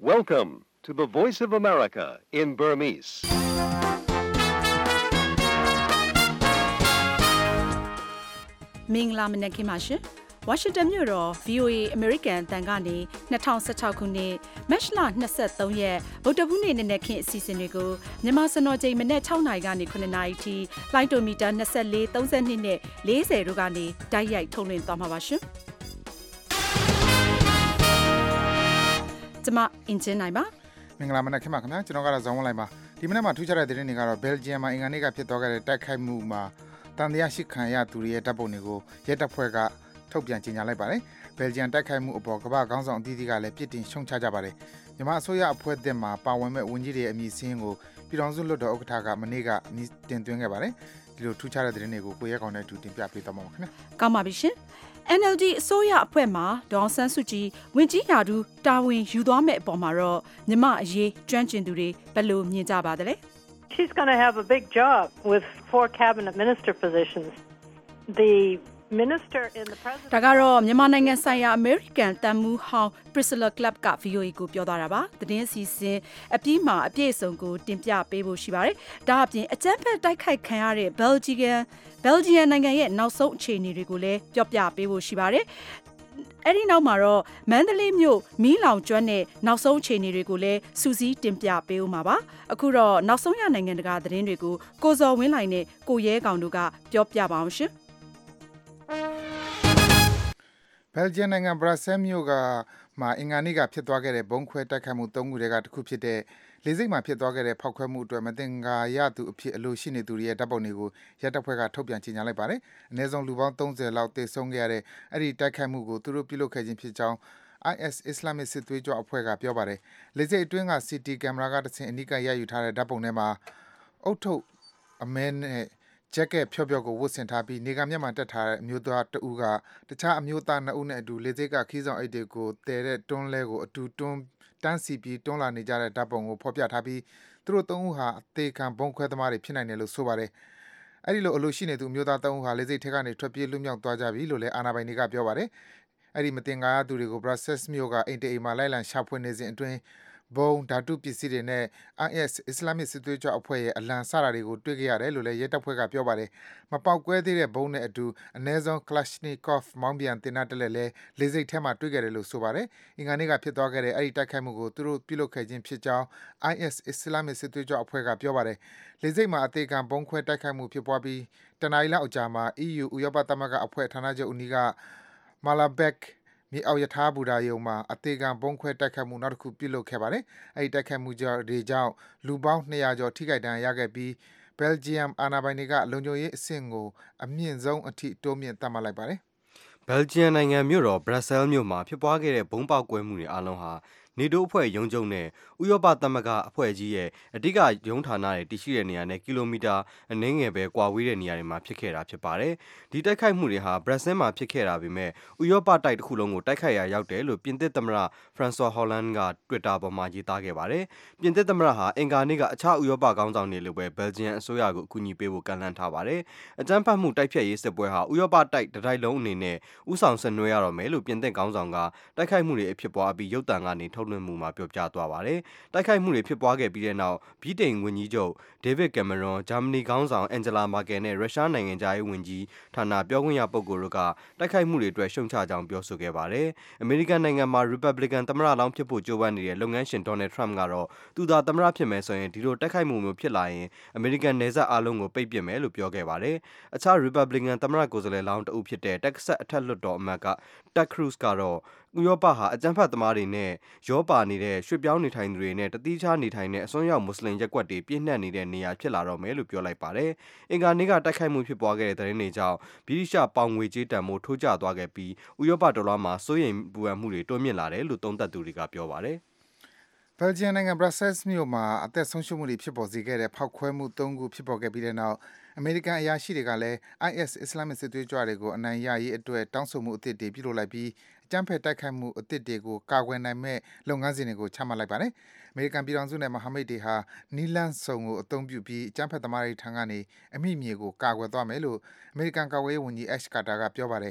Welcome to the Voice of America in Burmese. ။မင်္ဂလာမနက်ခင်းပါရှင်။ Washington မြို့တော် VOA American တန်ကနေ2016ခုနှစ်မတ်လ23ရက်ဗုဒ္ဓဘူးနေ့နေ့ခင်းအစီအစဉ်တွေကိုမြန်မာစံတော်ချိန်မနေ့6နာရီကနေ9နာရီထိလိုင်းတိုမီတာ24 32နဲ့40တို့ကနေတိုက်ရိုက်ထုတ်လွှင့်သွားမှာပါရှင်။ကျွန်မအင်ဂျင်နိုင်ပါမင်္ဂလာမနက်ခင်းပါခင်ဗျာကျွန်တော်ကတော့ဇောင်းဝလိုက်ပါဒီမနေ့မှာထူးခြားတဲ့သတင်းတွေကတော့ဘယ်လ်ဂျီယံမှာအင်္ဂါနေ့ကဖြစ်သွားခဲ့တဲ့တိုက်ခိုက်မှုမှာတန်တရားရှိခံရသူတွေရဲ့တပ်ပုံတွေကိုရဲတပ်ဖွဲ့ကထုတ်ပြန်ကြေညာလိုက်ပါတယ်ဘယ်လ်ဂျီယံတိုက်ခိုက်မှုအပေါ်ကမ္ဘာခေါင်းဆောင်အသီးသီးကလည်းပြစ်တင်ရှုံချကြပါတယ်မြန်မာအစိုးရအဖွဲ့အသစ်မှာပါဝင်မဲ့ဝန်ကြီးတွေရဲ့အမည်စင်းကိုပြည်ထောင်စုလွှတ်တော်ဥက္ကဋ္ဌကမနေ့ကတင်သွင်းခဲ့ပါတယ်ဒီလိုထူးခြားတဲ့သတင်းတွေကိုကိုရဲကောင်နဲ့အတူတင်ပြပေးသွားမှာပါခင်ဗျာကောင်းပါပြီရှင်NLD အစိုးရအဖွဲ့မှာဒေါအောင်ဆန်းစုကြည်ဝင်ကြီးရာထူးတာဝန်ယူသွားမဲ့အပေါ်မှာတော့မြမအရေးကျွမ်းကျင်သူတွေဘယ်လိုမြင်ကြပါသလဲ She's going to have a big job with 4 cabinet minister positions. The minister in the president ဒါကတော့မြန်မာနိုင်ငံဆိုင်ရာ American တန်မူဟောင်း Priscilla Clapp က VOA ကိုပြောသွားတာပါသတင်းစီစဉ်အပြီးမှာအပြည့်အစုံကိုတင်ပြပေးဖို့ရှိပါတယ်ဒါအပြင်အကြမ်းဖက်တိုက်ခိုက်ခံရတဲ့ Belgian နိုင်ငံရဲ့နောက်ဆုံးအခြေအနေတွေကိုလည်းပြောပြပေးဖို့ရှိပါတယ်အဲ့ဒီနောက်မှာတော့မန္တလေးမြို့မီးလောင်ကျွမ်းတဲ့နောက်ဆုံးအခြေအနေတွေကိုလည်းစူးစီးတင်ပြပေးဦးမှာပါအခုတော့နောက်ဆုံးရနိုင်ငံတကာသတင်းတွေကိုကိုဇော်ဝင်းလှိုင်နဲ့ကိုရဲကောင်တို့ကပြောပြပါအောင်ရှင်ဘယ်လ်ဂျီယံနိုင်ငံဘရပ်ဆဲမြို့ကမှာအင်္ဂါနေ့ကဖြစ်သွားခဲ့တဲ့ဘုံခွဲတိုက်ခိုက်မှု၃ခုတွေကတစ်ခုဖြစ်တဲ့လေဆိပ်မှာဖြစ်သွားခဲ့တဲ့ဖောက်ခွဲမှုအတွက်မတင်ငါရသူအဖြစ်အလို့ရှိနေသူတွေရဲ့တပ်ပုံတွေကိုရဲတပ်ဖွဲ့ကထုတ်ပြန်ကြေညာလိုက်ပါတယ်။အနည်းဆုံးလူပေါင်း30လောက်သေဆုံးခဲ့ရတဲ့အဲ့ဒီတိုက်ခိုက်မှုကိုသူတို့ပြုလုပ်ခဲ့ခြင်းဖြစ်ကြောင်း IS Islamic စစ်သွေးကြွအဖွဲ့ကပြောပါတယ်။လေဆိပ်အတွင်းက CT ကင်မရာကတစ်ဆင့်အနီးကပ်ရယူထားတဲ့ဓာတ်ပုံထဲမှာအုတ်ထုတ်အမဲနဲ့ဂျက်ကက်ဖြော့ဖြော့ကိုဝတ်ဆင်ထားပြီးနေကမျက်မှန်တက်ထားတဲ့အမျိုးသားတဦးကတခြားအမျိုးသား2ဦးနဲ့အတူလေဆိပ်ကခီးဆောင်အိတ်တွေကိုတဲတဲ့တွန်းလဲကိုအတူတွန်းတန်းစီပြီးတွန်းလာနေကြတဲ့ဓာတ်ပုံကိုဖော်ပြထားပြီးသူတို့3ဦးဟာအသေးခံဘုံခွဲသမားတွေဖြစ်နိုင်တယ်လို့ဆိုပါတယ်။အဲဒီလိုအလို့ရှိနေသူမျိုးသား3ဦးဟာလေဆိပ်ထဲကနေထွက်ပြေးလွတ်မြောက်သွားကြပြီလို့လည်းအာဏာပိုင်တွေကပြောပါတယ်။အဲဒီမတင်ကားသူတွေကို Brussels မြို့ကအိမ်တအိမ်မှာလိုက်လံရှာဖွေနေစဉ်အတွင်းဘုံဓာတုပစ္စည်းတွေနဲ့ IS Islamic စစ်သွေးကြွအဖွဲ့ရဲ့အလံစတာတွေကိုတွေ့ကြရတယ်လို့လည်းရဲတပ်ဖွဲ့ကပြောပါတယ်။မပေါက်ကွဲသေးတဲ့ဘုံနဲ့အတူအနည်းဆုံး Kalashnikov မောင်းပြန်တင်တလက်လည်းလေဆိပ်ထဲမှာတွေ့ခဲ့တယ်လို့ဆိုပါတယ်။အင်္ဂါနေ့ကဖြစ်သွားခဲ့တဲ့အဲ့ဒီတိုက်ခိုက်မှုကိုသူတို့ပြုလုပ်ခဲ့ခြင်းဖြစ်ကြောင်း IS Islamic စစ်သွေးကြွအဖွဲ့ကပြောပါတယ်။လေဆိပ်မှာအသေးခံဘုံခွဲတိုက်ခိုက်မှုဖြစ်ပွားပြီးတနအီလောက်အကြာမှာ EU ဥရောပသမဂ္ဂအဖွဲ့ဌာနချုပ်အနီးက Malabekမြေအောက်ယထာဘူတာယုံမှာအသေးခံဘုံခွဲတိုက်ခိုက်မှုနောက်တစ်ခုပြုလုပ်ခဲ့ပါတယ်။အဲဒီတိုက်ခိုက်မှုကြောင့်လူပေါင်း200ကျော်ထိခိုက်ဒဏ်ရာရခဲ့ပြီးဘယ်လ်ဂျီယံအာဏာပိုင်တွေကလုံခြုံရေးအဆင့်ကိုအမြင့်ဆုံးအထိတိုးမြင့်သတ်မှတ်လိုက်ပါတယ်။ဘယ်လ်ဂျီယံနိုင်ငံမြို့တော်ဘရပ်ဆဲလ်မြို့မှာဖြစ်ပွားခဲ့တဲ့ဘုံပေါက်ကွဲမှုတွေအလုံးဟာနေတိုးအဖွဲ့ရုံးချုပ်နဲ့ဥရောပသမဂ္ဂအဖွဲ့ကြီးရဲ့အဓိကရုံးဌာနတွေတည်ရှိတဲ့နေရာနဲ့ကီလိုမီတာအနည်းငယ်ပဲကွာဝေးတဲ့နေရာတွေမှာဖြစ်ခဲ့တာဖြစ်ပါတယ်။ဒီတိုက်ခိုက်မှုတွေဟာဘရပ်ဆဲလ်မှာဖြစ်ခဲ့တာပေမဲ့ဥရောပတိုက်တစ်ခုလုံးကိုတိုက်ခိုက်ရာရောက်တယ်လို့ပြင်သစ်သမ္မတဖရန်ဆွာဟော်လန်က Twitter ပေါ်မှာရေးသားခဲ့ပါတယ်။ပြင်သစ်သမ္မတဟာအင်္ဂါနေ့ကအခြားဥရောပခေါင်းဆောင်တွေလိုပဲဘယ်လ်ဂျီယံအစိုးရကိုအကူအညီပေးဖို့ကမ်းလှမ်းထားပါတယ်။အကြမ်းဖက်မှုတိုက်ဖျက်ရေးစစ်ပွဲဟာဥရောပတိုက်တစ်တိုက်လုံးအနေနဲ့ဥဆောင်ဆင်နွှဲရတော့မယ်လို့ပြင်သစ်ခေါင်းဆောင်ကတိုက်ခိုက်မှုတွေဖြစ်ပွားပြီးရုပ်သံကနေထုတ်လွှင့်မှုမှာပြောပြသွားပါတယ်။တိုက်ခိုက်မှုတွေဖြစ်ပွားခဲ့ပြီးတဲ့နောက်ဗြိတိန်ဝန်ကြီးချုပ်ဒေးဗစ်ကင်မရွန်ဂျာမနီခေါင်းဆောင်အန်ဂျလာမာကယ်နဲ့ရုရှားနိုင်ငံသားရေးဝန်ကြီးဌာနပြောခွင့်ရပုဂ္ဂိုလ်တို့ကတိုက်ခိုက်မှုတွေအတွက်ရှုံချကြောင်းပြောဆိုခဲ့ပါတယ်။အမေရိကန်နိုင်ငံမှာ Republican သမ္မတလောင်းဖြစ်ဖို့ကြိုးပမ်းနေတဲ့လုပ်ငန်းရှင် Donald Trump ကတော့သူသာသမ္မတဖြစ်မယ်ဆိုရင်ဒီလိုတိုက်ခိုက်မှုမျိုးဖြစ်လာရင်အမေရိကန်နယ်စပ်အားလုံးကိုပိတ်ပစ်မယ်လို့ပြောခဲ့ပါတယ်။အခြား Republican သမ္မတကိုယ်စားလှယ်လောင်းတဦးဖြစ်တဲ့ Texas အထက်လွှတ်တော်အမတ်က Ted Cruz ကတော့ဥရောပဟာအကြမ်းဖက်သမားတွေနဲ့ရောပါနေတဲ့ရွှေ့ပြောင်းနေထိုင်သူတွေနဲ့တတိချနေထိုင်တဲ့အစွန်းရောက်မွတ်စလင်ရက်ကွက်တွေပြည့်နှက်နေတဲ့နေရာဖြစ်လာတော့မယ်လို့ပြောလိုက်ပါတယ်။အင်္ဂါနေ့ကတိုက်ခိုက်မှုဖြစ်ပွားခဲ့တဲ့သတင်းတွေကြောင့်ဗြိတိရှပေါင်ငွေကြေးတန်ဖိုးထိုးကျသွားခဲ့ပြီးဥရောပဒေါ်လာမှာစိုးရိမ်ပူပန်မှုတွေတိုးမြင့်လာတယ်လို့သုံးသပ်သူတွေကပြောပါတယ်။ဘယ်လ်ဂျီယံနိုင်ငံဘရပ်ဆဲလ်မြို့မှာအသက်ဆုံးရှုံးမှုတွေဖြစ်ပေါ်စေခဲ့တဲ့ဖောက်ခွဲမှု3ခုဖြစ်ပေါ်ခဲ့ပြီးတဲ့နောက်အမေရိကန်အရာရှိတွေကလည်း IS Islamic စစ်သွေးကြွတွေကိုအနိုင်ရရေးအတွက်တောင်းဆိုမှုအသစ်တွေပြုလုပ်လိုက်ပြီးအကြမ်းဖက်တိုက်ခိုက်မှုအသစ်တွေကိုကာကွယ်နိုင်မဲ့လုပ်ငန်းစဉ်တွေကိုချမှတ်လိုက်ပါတယ်။အမေရိကန်ပြည်ထောင်စုနဲ့မဟာမိတ်တွေဟာနီလန်းစုံကိုအသုံးပြုပြီးအကြမ်းဖက်သမားတွေထံကနေအမိမြေကိုကာကွယ်သွားမယ်လို့အမေရိကန်ကာကွယ်ရေးဝန်ကြီး Ash Carter ကပြောပါတယ်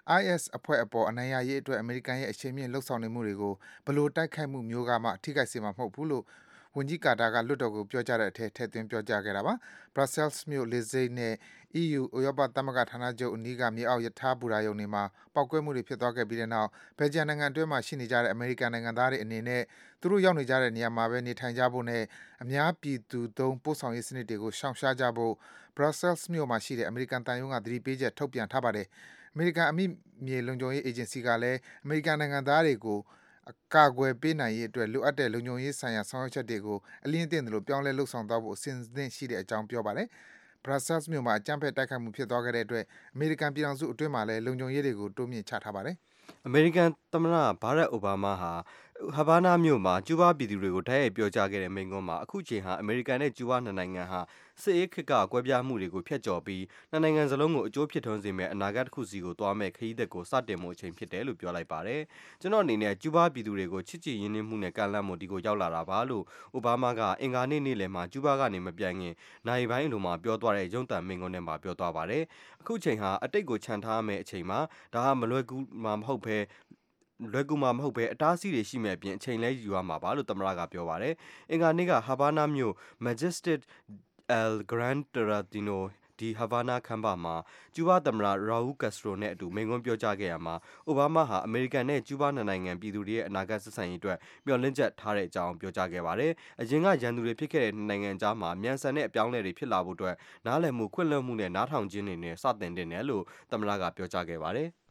IS အဖွဲ့အပေါ်အနိုင်ရရေးအတွက်အမေရိကန်ရဲ့အရှိန်မြင့်လှုံ့ဆော်နေမှုတွေကိုဘယ်လိုတိုက်ခိုက်မှုမျိုးကမှထိခိုက်စေမှာမဟုတ်ဘူးလို့ဝန်ကြီးကာတာကလွှတ်တော်ကိုပြောကြားတဲ့အထက်ထည့်သွင်းပြောကြားခဲ့တာပါ။ Brussels မြို့လေဆိပ်နဲ့ EU ဥရောပသမဂ္ဂဌာနချုပ်အနီးကမြေအောက်ရထားဘူတာရုံတွေမှာပောက်ကွဲမှုတွေဖြစ်သွားခဲ့ပြီးတဲ့နောက်ဘယ်လ်ဂျီယံနိုင်ငံအတွင်းမှာရှိနေကြတဲ့အမေရိကန်နိုင်ငံသားတွေအနေနဲ့သူတို့ရောက်နေကြတဲ့နေရာမှာပဲနေထိုင်ကြဖို့နဲ့အများပြည်သူသုံးပို့ဆောင်ရေးစနစ်တွေကိုရှောင်ရှားကြဖို့ Brussels မြို့မှာရှိတဲ့အမေရိကန်သံရုံးကသတိပေးချက်ထုတ်ပြန်ထားပါတယ်။အမေရိကန်အမိမြေလုံခြုံရေးအေဂျင်စီကလည်းအမေရိကန်နိုင်ငံသားတွေကိုအကာအကွယ်ပေးနိုင်ရေးအတွက်လိုအပ်တဲ့လုံခြုံရေးဆိုင်ရာဆောင်ရွက်ချက်တွေကိုအလင်းသင့်တယ်လို့ပြောင်းလဲလှုပ်ဆောင်သွားဖို့အစဉ်သင့်ရှိတဲ့အကြောင်းပြောပါတယ်။ Brussels မြို့မှာအကြမ်းဖက်တိုက်ခိုက်မှုဖြစ်သွားခဲ့တဲ့အတွက်အမေရိကန်ပြည်ထောင်စုအတွင်းမှာလည်းလုံခြုံရေးတွေကိုတိုးမြင့်ချထားပါတယ်။အမေရိကန်သမ္မတဘာရက်အိုဘားမားဟာဟာဗာနာမြို့မှာကျူးဘားပြည်သူတွေကိုတိုက်ရိုက်ပြောကြားခဲ့တဲ့မိန့်ခွန်းမှာအခုချိန်ဟာအမေရိကန်နဲ့ကျူးဘားနှစ်နိုင်ငံဟာစစ်အေးခေတ်ကကွဲပြားမှုတွေကိုဖျက်ကျော်ပြီးနှစ်နိုင်ငံစလုံးကိုအကျိုးဖြစ်ထွန်းစေမယ့်အနာဂတ်တစ်ခုစီကိုသွားမဲ့ခရီးသက်ကိုစတင်မှုအချိန်ဖြစ်တယ်လို့ပြောလိုက်ပါတယ်။ကျွန်တော်အနေနဲ့ကျူးဘားပြည်သူတွေကိုချစ်ကြည်ရင်းနှီးမှုနဲ့ကမ်းလှမ်းမှုဒီကိုရောက်လာတာပါလို့အိုဘားမားကအင်္ဂါနေ့နေ့လယ်မှာကျူးဘားကနေမပြန်ခင်နိုင်ပိုင်းအလိုမှာပြောသွားတဲ့ရုံးတံမိန့်ခွန်းထဲမှာပြောသွားပါတယ်။အခုချိန်ဟာအတိတ်ကိုခြံထားမယ့်အချိန်မှာဒါဟာမလွယ်ကူမှာမဟုတ်ဘဲအတားအဆီးတွေရှိမဲ့အပြင်အချိန်လဲယူရမှာပါလို့သမ္မတကပြောပါတယ်။အင်္ဂါနေ့ကဟာဗာနာမြို့ Majestic El Gran Tratado di Havana ခမ်းမမှာကျူးဘားသမ္မတ Raul Castro နဲ့အတူမိန့်ခွန်းပြောကြားခဲ့ရမှာအိုဘားမားဟာအမေရိကန်နဲ့ကျူးဘားနှစ်နိုင်ငံပြည်သူတွေရဲ့အနာဂတ်ဆက်ဆံရေးအတွက်မျှော်လင့်ချက်ထားတဲ့အကြောင်းပြောကြားခဲ့ပါတယ်။အရင်ကရန်သူတွေဖြစ်ခဲ့တဲ့နိုင်ငံကြားမှာမြန်ဆန်တဲ့အပြောင်းအလဲတွေဖြစ်လာဖို့အတွက်နားလည်မှုခွင့်လွှတ်မှုနဲ့နားထောင်ခြင်းတွေနဲ့စတင်တင်တယ်လို့သမ္မတကပြောကြားခဲ့ပါတယ်။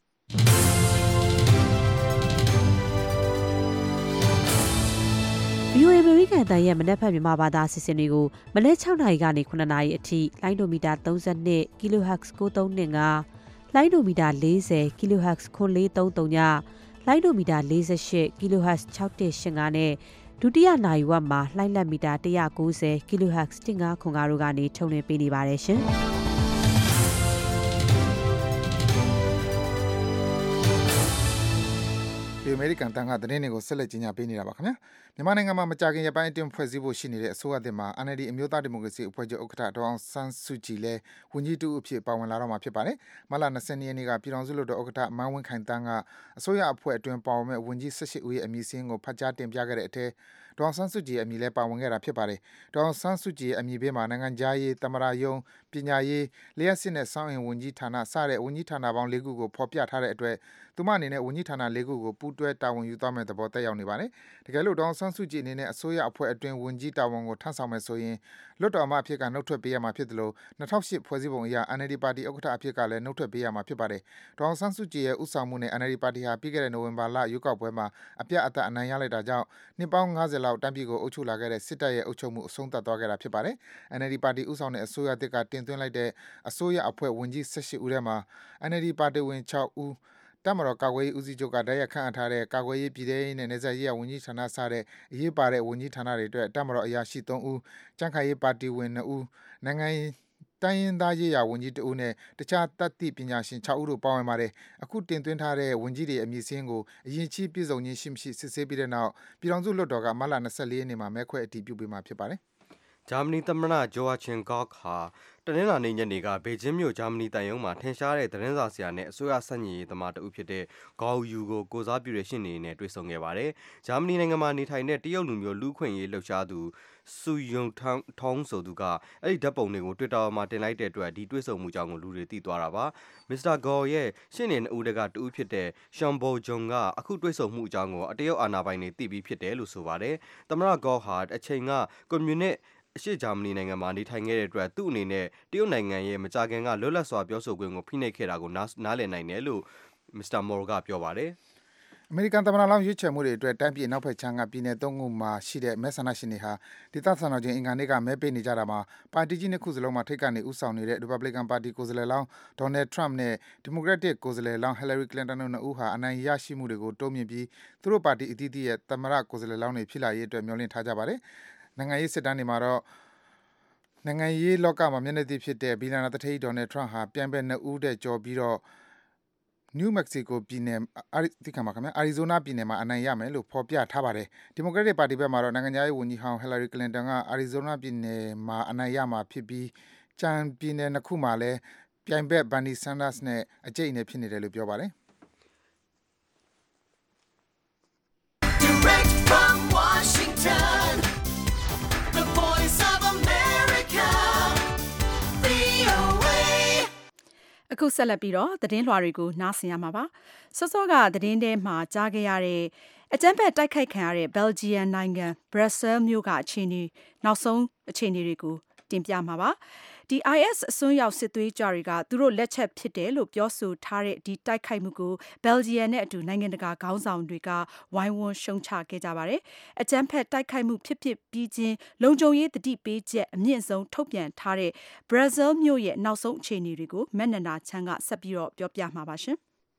VOA အမေရိကန်တန်ရဲ့မနက်ဖြန်မြန်မာဘာသာအစီအစဉ်တွေကိုမနက်6နာရီကနေ9နာရီအထိလိုင်းဒိုမီတာ32 kHz 9325လိုင်းဒိုမီတာ40 kHz 9433ညလိုင်းဒိုမီတာ48 kHz 6185နဲ့ဒုတိယနာရီဝက်မှာလိုင်းလက်မီတာ190 kHz 1505တို့ကနေထုတ်လွှင့်ပေးနေပါတယ်ရှင်။ဒီအမေရိကန်တန်ခါသတင်းတွေကိုဆက်လက်ကြီးညာပေးနေတာပါခင်ဗျာမြန်မာနိုင်ငံမှာမကြာခင်ရပိုင်းအတွင်းဖွဲ့စည်းဖို့ရှိနေတဲ့အစိုးရသစ်မှာ NLD အမျိုးသားဒီမိုကရေစီအဖွဲ့ချုပ်ဥက္ကဋ္ဌဒေါအောင်ဆန်းစုကြည်လည်းဝန်ကြီးတူအဖြစ်ပါဝင်လာတော့မှာဖြစ်ပါတယ်မလ22ရက်နေ့ကပြည်ထောင်စုလွှတ်တော်ဥက္ကဋ္ဌမန်းဝင်းခိုင်တန်းကအစိုးရအဖွဲ့အတွင်းပါဝင်မဲ့ဝန်ကြီး18ဦးရဲ့အမည်စာရင်းကိုဖတ်ကြားတင်ပြခဲ့တဲ့အထက်ဒေါအောင်ဆန်းစုကြည်ရဲ့အမည်လည်းပါဝင်ခဲ့တာဖြစ်ပါတယ်ဒေါအောင်ဆန်းစုကြည်ရဲ့အမည်ဘေးမှာနိုင်ငံခြားရေးသမ္မတရုံးပညာရေးလျှက်စစ်နဲ့စောင့်ရင်ဝန်ကြီးဌာနစတဲ့ဝန်ကြီးဌာနပေါင်း၄ခုကိုဖော်ပြထားတဲ့အတွက်သူမအနေနဲ့ဝန်ကြီးဌာန၄ခုကိုပူးတွဲတာဝန်ယူသွားမယ့်သဘောတက်ရောက်နေပါတယ်တကယ်လို့ဒေါအောင်ဆန်းစုကြည်အနေနဲ့အစိုးရအဖွဲ့အတွင်းဝန်ကြီးတာဝန်ကိုထမ်းဆောင်မယ်ဆိုရင်လွှတ်တော်အမတ်အဖြစ်ကနှုတ်ထွက်ပေးရမှာဖြစ်တယ်လို့2008ဖွဲ့စည်းပုံအရ NLD ပါတီဥက္ကဋ္ဌအဖြစ်ကလည်းနှုတ်ထွက်ပေးရမှာဖြစ်ပါတယ်ဒေါအောင်ဆန်းစုကြည်ရဲ့ဥဆောင်မှုနဲ့ NLD ပါတီဟာပြီးခဲ့တဲ့နိုဝင်ဘာလရွေးကောက်ပွဲမှာအပြတ်အသတ်အနိုင်ရလိုက်တာကြောင့်နှစ်ပေါင်း90လောက်တိုင်းပြည်ကိုအုပ်ချုပ်လာခဲ့တဲ့စစ်တပ်ရဲ့အုပ်ချုပ်မှုအဆုံးသတ်သွားခဲ့တာဖြစ်ပါတယ် NLD ပါတီဥဆောင်တဲ့အစိုးရသစ်ကတင်သွင်းလိုက်တဲ့အစိုးရအဖွဲ့ဝန်ကြီး18ဦးထဲမှာ NLD ပါတီဝင်6ဦးတပ်မတော်ကာကွယ်ရေးဦးစီးချုပ်ကတိုက်ရိုက်ခန့်အပ်ထားတဲ့ကာကွယ်ရေးပြည်ထရေးနဲ့နေဆက်ရေးဝန်ကြီးဌာနစတဲ့အရေးပါတဲ့ဝန်ကြီးဌာနတွေအတွက်တပ်မတော်အရာရှိ3ဦးကြံ့ခိုင်ရေးပါတီဝင်2ဦးနိုင်ငံတိုင်းရင်းသားရေးရာဝန်ကြီး2ဦးနဲ့တခြားတတ်သိပညာရှင်6ဦးတို့ပါဝင်ပါတယ်အခုတင်သွင်းထားတဲ့ဝန်ကြီးတွေအမည်စင်းကိုအရင်ချီးပြည်စုံခြင်းရှိမရှိစစ်ဆေးပြီးတဲ့နောက်ပြည်ထောင်စုလွှတ်တော်ကမလ24ရက်နေ့မှာမဲခွဲအတည်ပြုပေးမှာဖြစ်ပါတယ်ဂျာမနီသမ္မတဂျိုအာချင်ကော့ဟာတနင်္လာနေ့ညနေကဘေကျင်းမြို့ဂျာမနီတန်ယုံမှာထင်ရှားတဲ့သတင်းစာဆရာနဲ့အစိုးရဆန့်ကျင်ရေးသမားတဦးဖြစ်တဲ့ဂေါယူကိုကိုစားပြုတဲ့ရှင်းနေနဲ့တွေ့ဆုံခဲ့ပါတယ်။ဂျာမနီနိုင်ငံမှာနေထိုင်တဲ့တရုတ်လူမျိုးလူခွင့်ရေးလှုပ်ရှားသူဆူယုံထောင်းဆိုသူကအဲ့ဒီဓာတ်ပုံတွေကို Twitter မှာတင်လိုက်တဲ့အတွက်ဒီတွေ့ဆုံမှုကြောင့်ကိုလူတွေသိသွားတာပါ။မစ္စတာဂေါရဲ့ရှင်းနေဦးတကတူဦးဖြစ်တဲ့ရှမ်ဘိုဂျုံကအခုတွေ့ဆုံမှုအကြောင်းကိုတရုတ်အာဏာပိုင်တွေသိပြီးဖြစ်တယ်လို့ဆိုပါတယ်။သမ္မတဂေါဟာအချိန်ကကွန်မြူနစ်အရှေ့ဂျာမနီနိုင်ငံမှာနေထိုင်ခဲ့တဲ့အတွက်သူ့အနေနဲ့တရုတ်နိုင်ငံရဲ့မကြာခင်ကလွတ်လပ်စွာပြောဆိုခွင့်ကိုဖိနှိပ်ခဲ့တာကိုနားလည်နိုင်တယ်လို့မစ္စတာမော်ကပြောပါတယ်အမေရိကန်သမ္မတလောင်းရွေးချယ်မှုတွေအတွက်တိုင်းပြည်နောက်ဖက်ခြမ်းကပြည်နယ်၃ခုမှာရှိတဲ့မဲဆန္ဒရှင်တွေဟာဒေသစံတော်ချိန်အင်္ဂါနေ့ကမဲပေးနေကြတာမှာပါတီကြီးနှစ်ခုစလုံးမှာထိပ်ကနေဦးဆောင်နေတဲ့ Republican ပါတီကိုယ်စားလှယ်လောင်း Donald Trump နဲ့ Democratic ကိုယ်စားလှယ်လောင်း Hillary Clinton တို့နှစ်ဦးဟာအနိုင်ရရှိမှုတွေကိုတိုးမြှင့်ပြီးသူတို့ပါတီအသီးသီးရဲ့သမ္မတကိုယ်စားလှယ်လောင်းတွေဖြစ်လာရေးအတွက်မျှော်လင့်ထားကြပါတယ်နိုင်ငံရေးစစ်တမ်းတွေမှာတော့နိုင်ငံရေးလောကမှာမျက်နှာသစ်ဖြစ်တဲ့ဘီလီယံနာသူဌေး Donald Trump ဟာပြိုင်ဘက်2ဦးတဲ့ကျော်ပြီးတော့ New Mexico ပြည်နယ်Arizona ပြည်နယ်မှာအနိုင်ရမယ်လို့ဖော်ပြထားပါတယ်။ Democratic ပါတီဘက်မှာတော့နိုင်ငံရေးဝန်ကြီးဟောင်း Hillary Clinton က Arizona ပြည်နယ်မှာအနိုင်ရမှာဖြစ်ပြီးကျန်ပြည်နယ်2ခုမှာလည်းပြိုင်ဘက် Bernie Sanders နဲ့အကြိတ်အနယ်ဖြစ်နေတယ်လို့ပြောပါတယ်။ From Washington, the voice of America, VOA. အခုဆက်လက်ပြီးတော့သတင်းလွှာတွေကိုနားဆင်ရမှာပါစောစောကသတင်းထဲမှာကြားခဲ့ရတဲ့အကြမ်းဖက်တိုက်ခိုက်ခံရတဲ့ဘယ်လ်ဂျီယံနိုင်ငံဘရပ်ဆဲလ်မြို့ကအခြေအနေနောက်ဆုံးအခြေအနေတွေကိုတင်ပြမှာပါဒီ IS အစွန်းရောက်စစ်သွေးကြွတွေကသူတို့လက်ချက်ဖြစ်တယ်လို့ပြောဆိုထားတဲ့ဒီတိုက်ခိုက်မှုကိုဘယ်လ်ဂျီယံနဲ့အတူနိုင်ငံတကာခေါင်းဆောင်တွေကဝိုင်းဝန်းရှုံချခဲ့ကြပါတယ်အကြမ်းဖက်တိုက်ခိုက်မှုဖြစ်ပြီးချင်းလုံခြုံရေးတတိပေးချက်အမြင့်ဆုံးထုတ်ပြန်ထားတဲ့ဘရာဇီးမြို့ရဲ့နောက်ဆုံးအခြေအနေတွေကိုမက်နနာချမ်းကဆက်ပြီးတော့ပြောပြမှာပါရှင်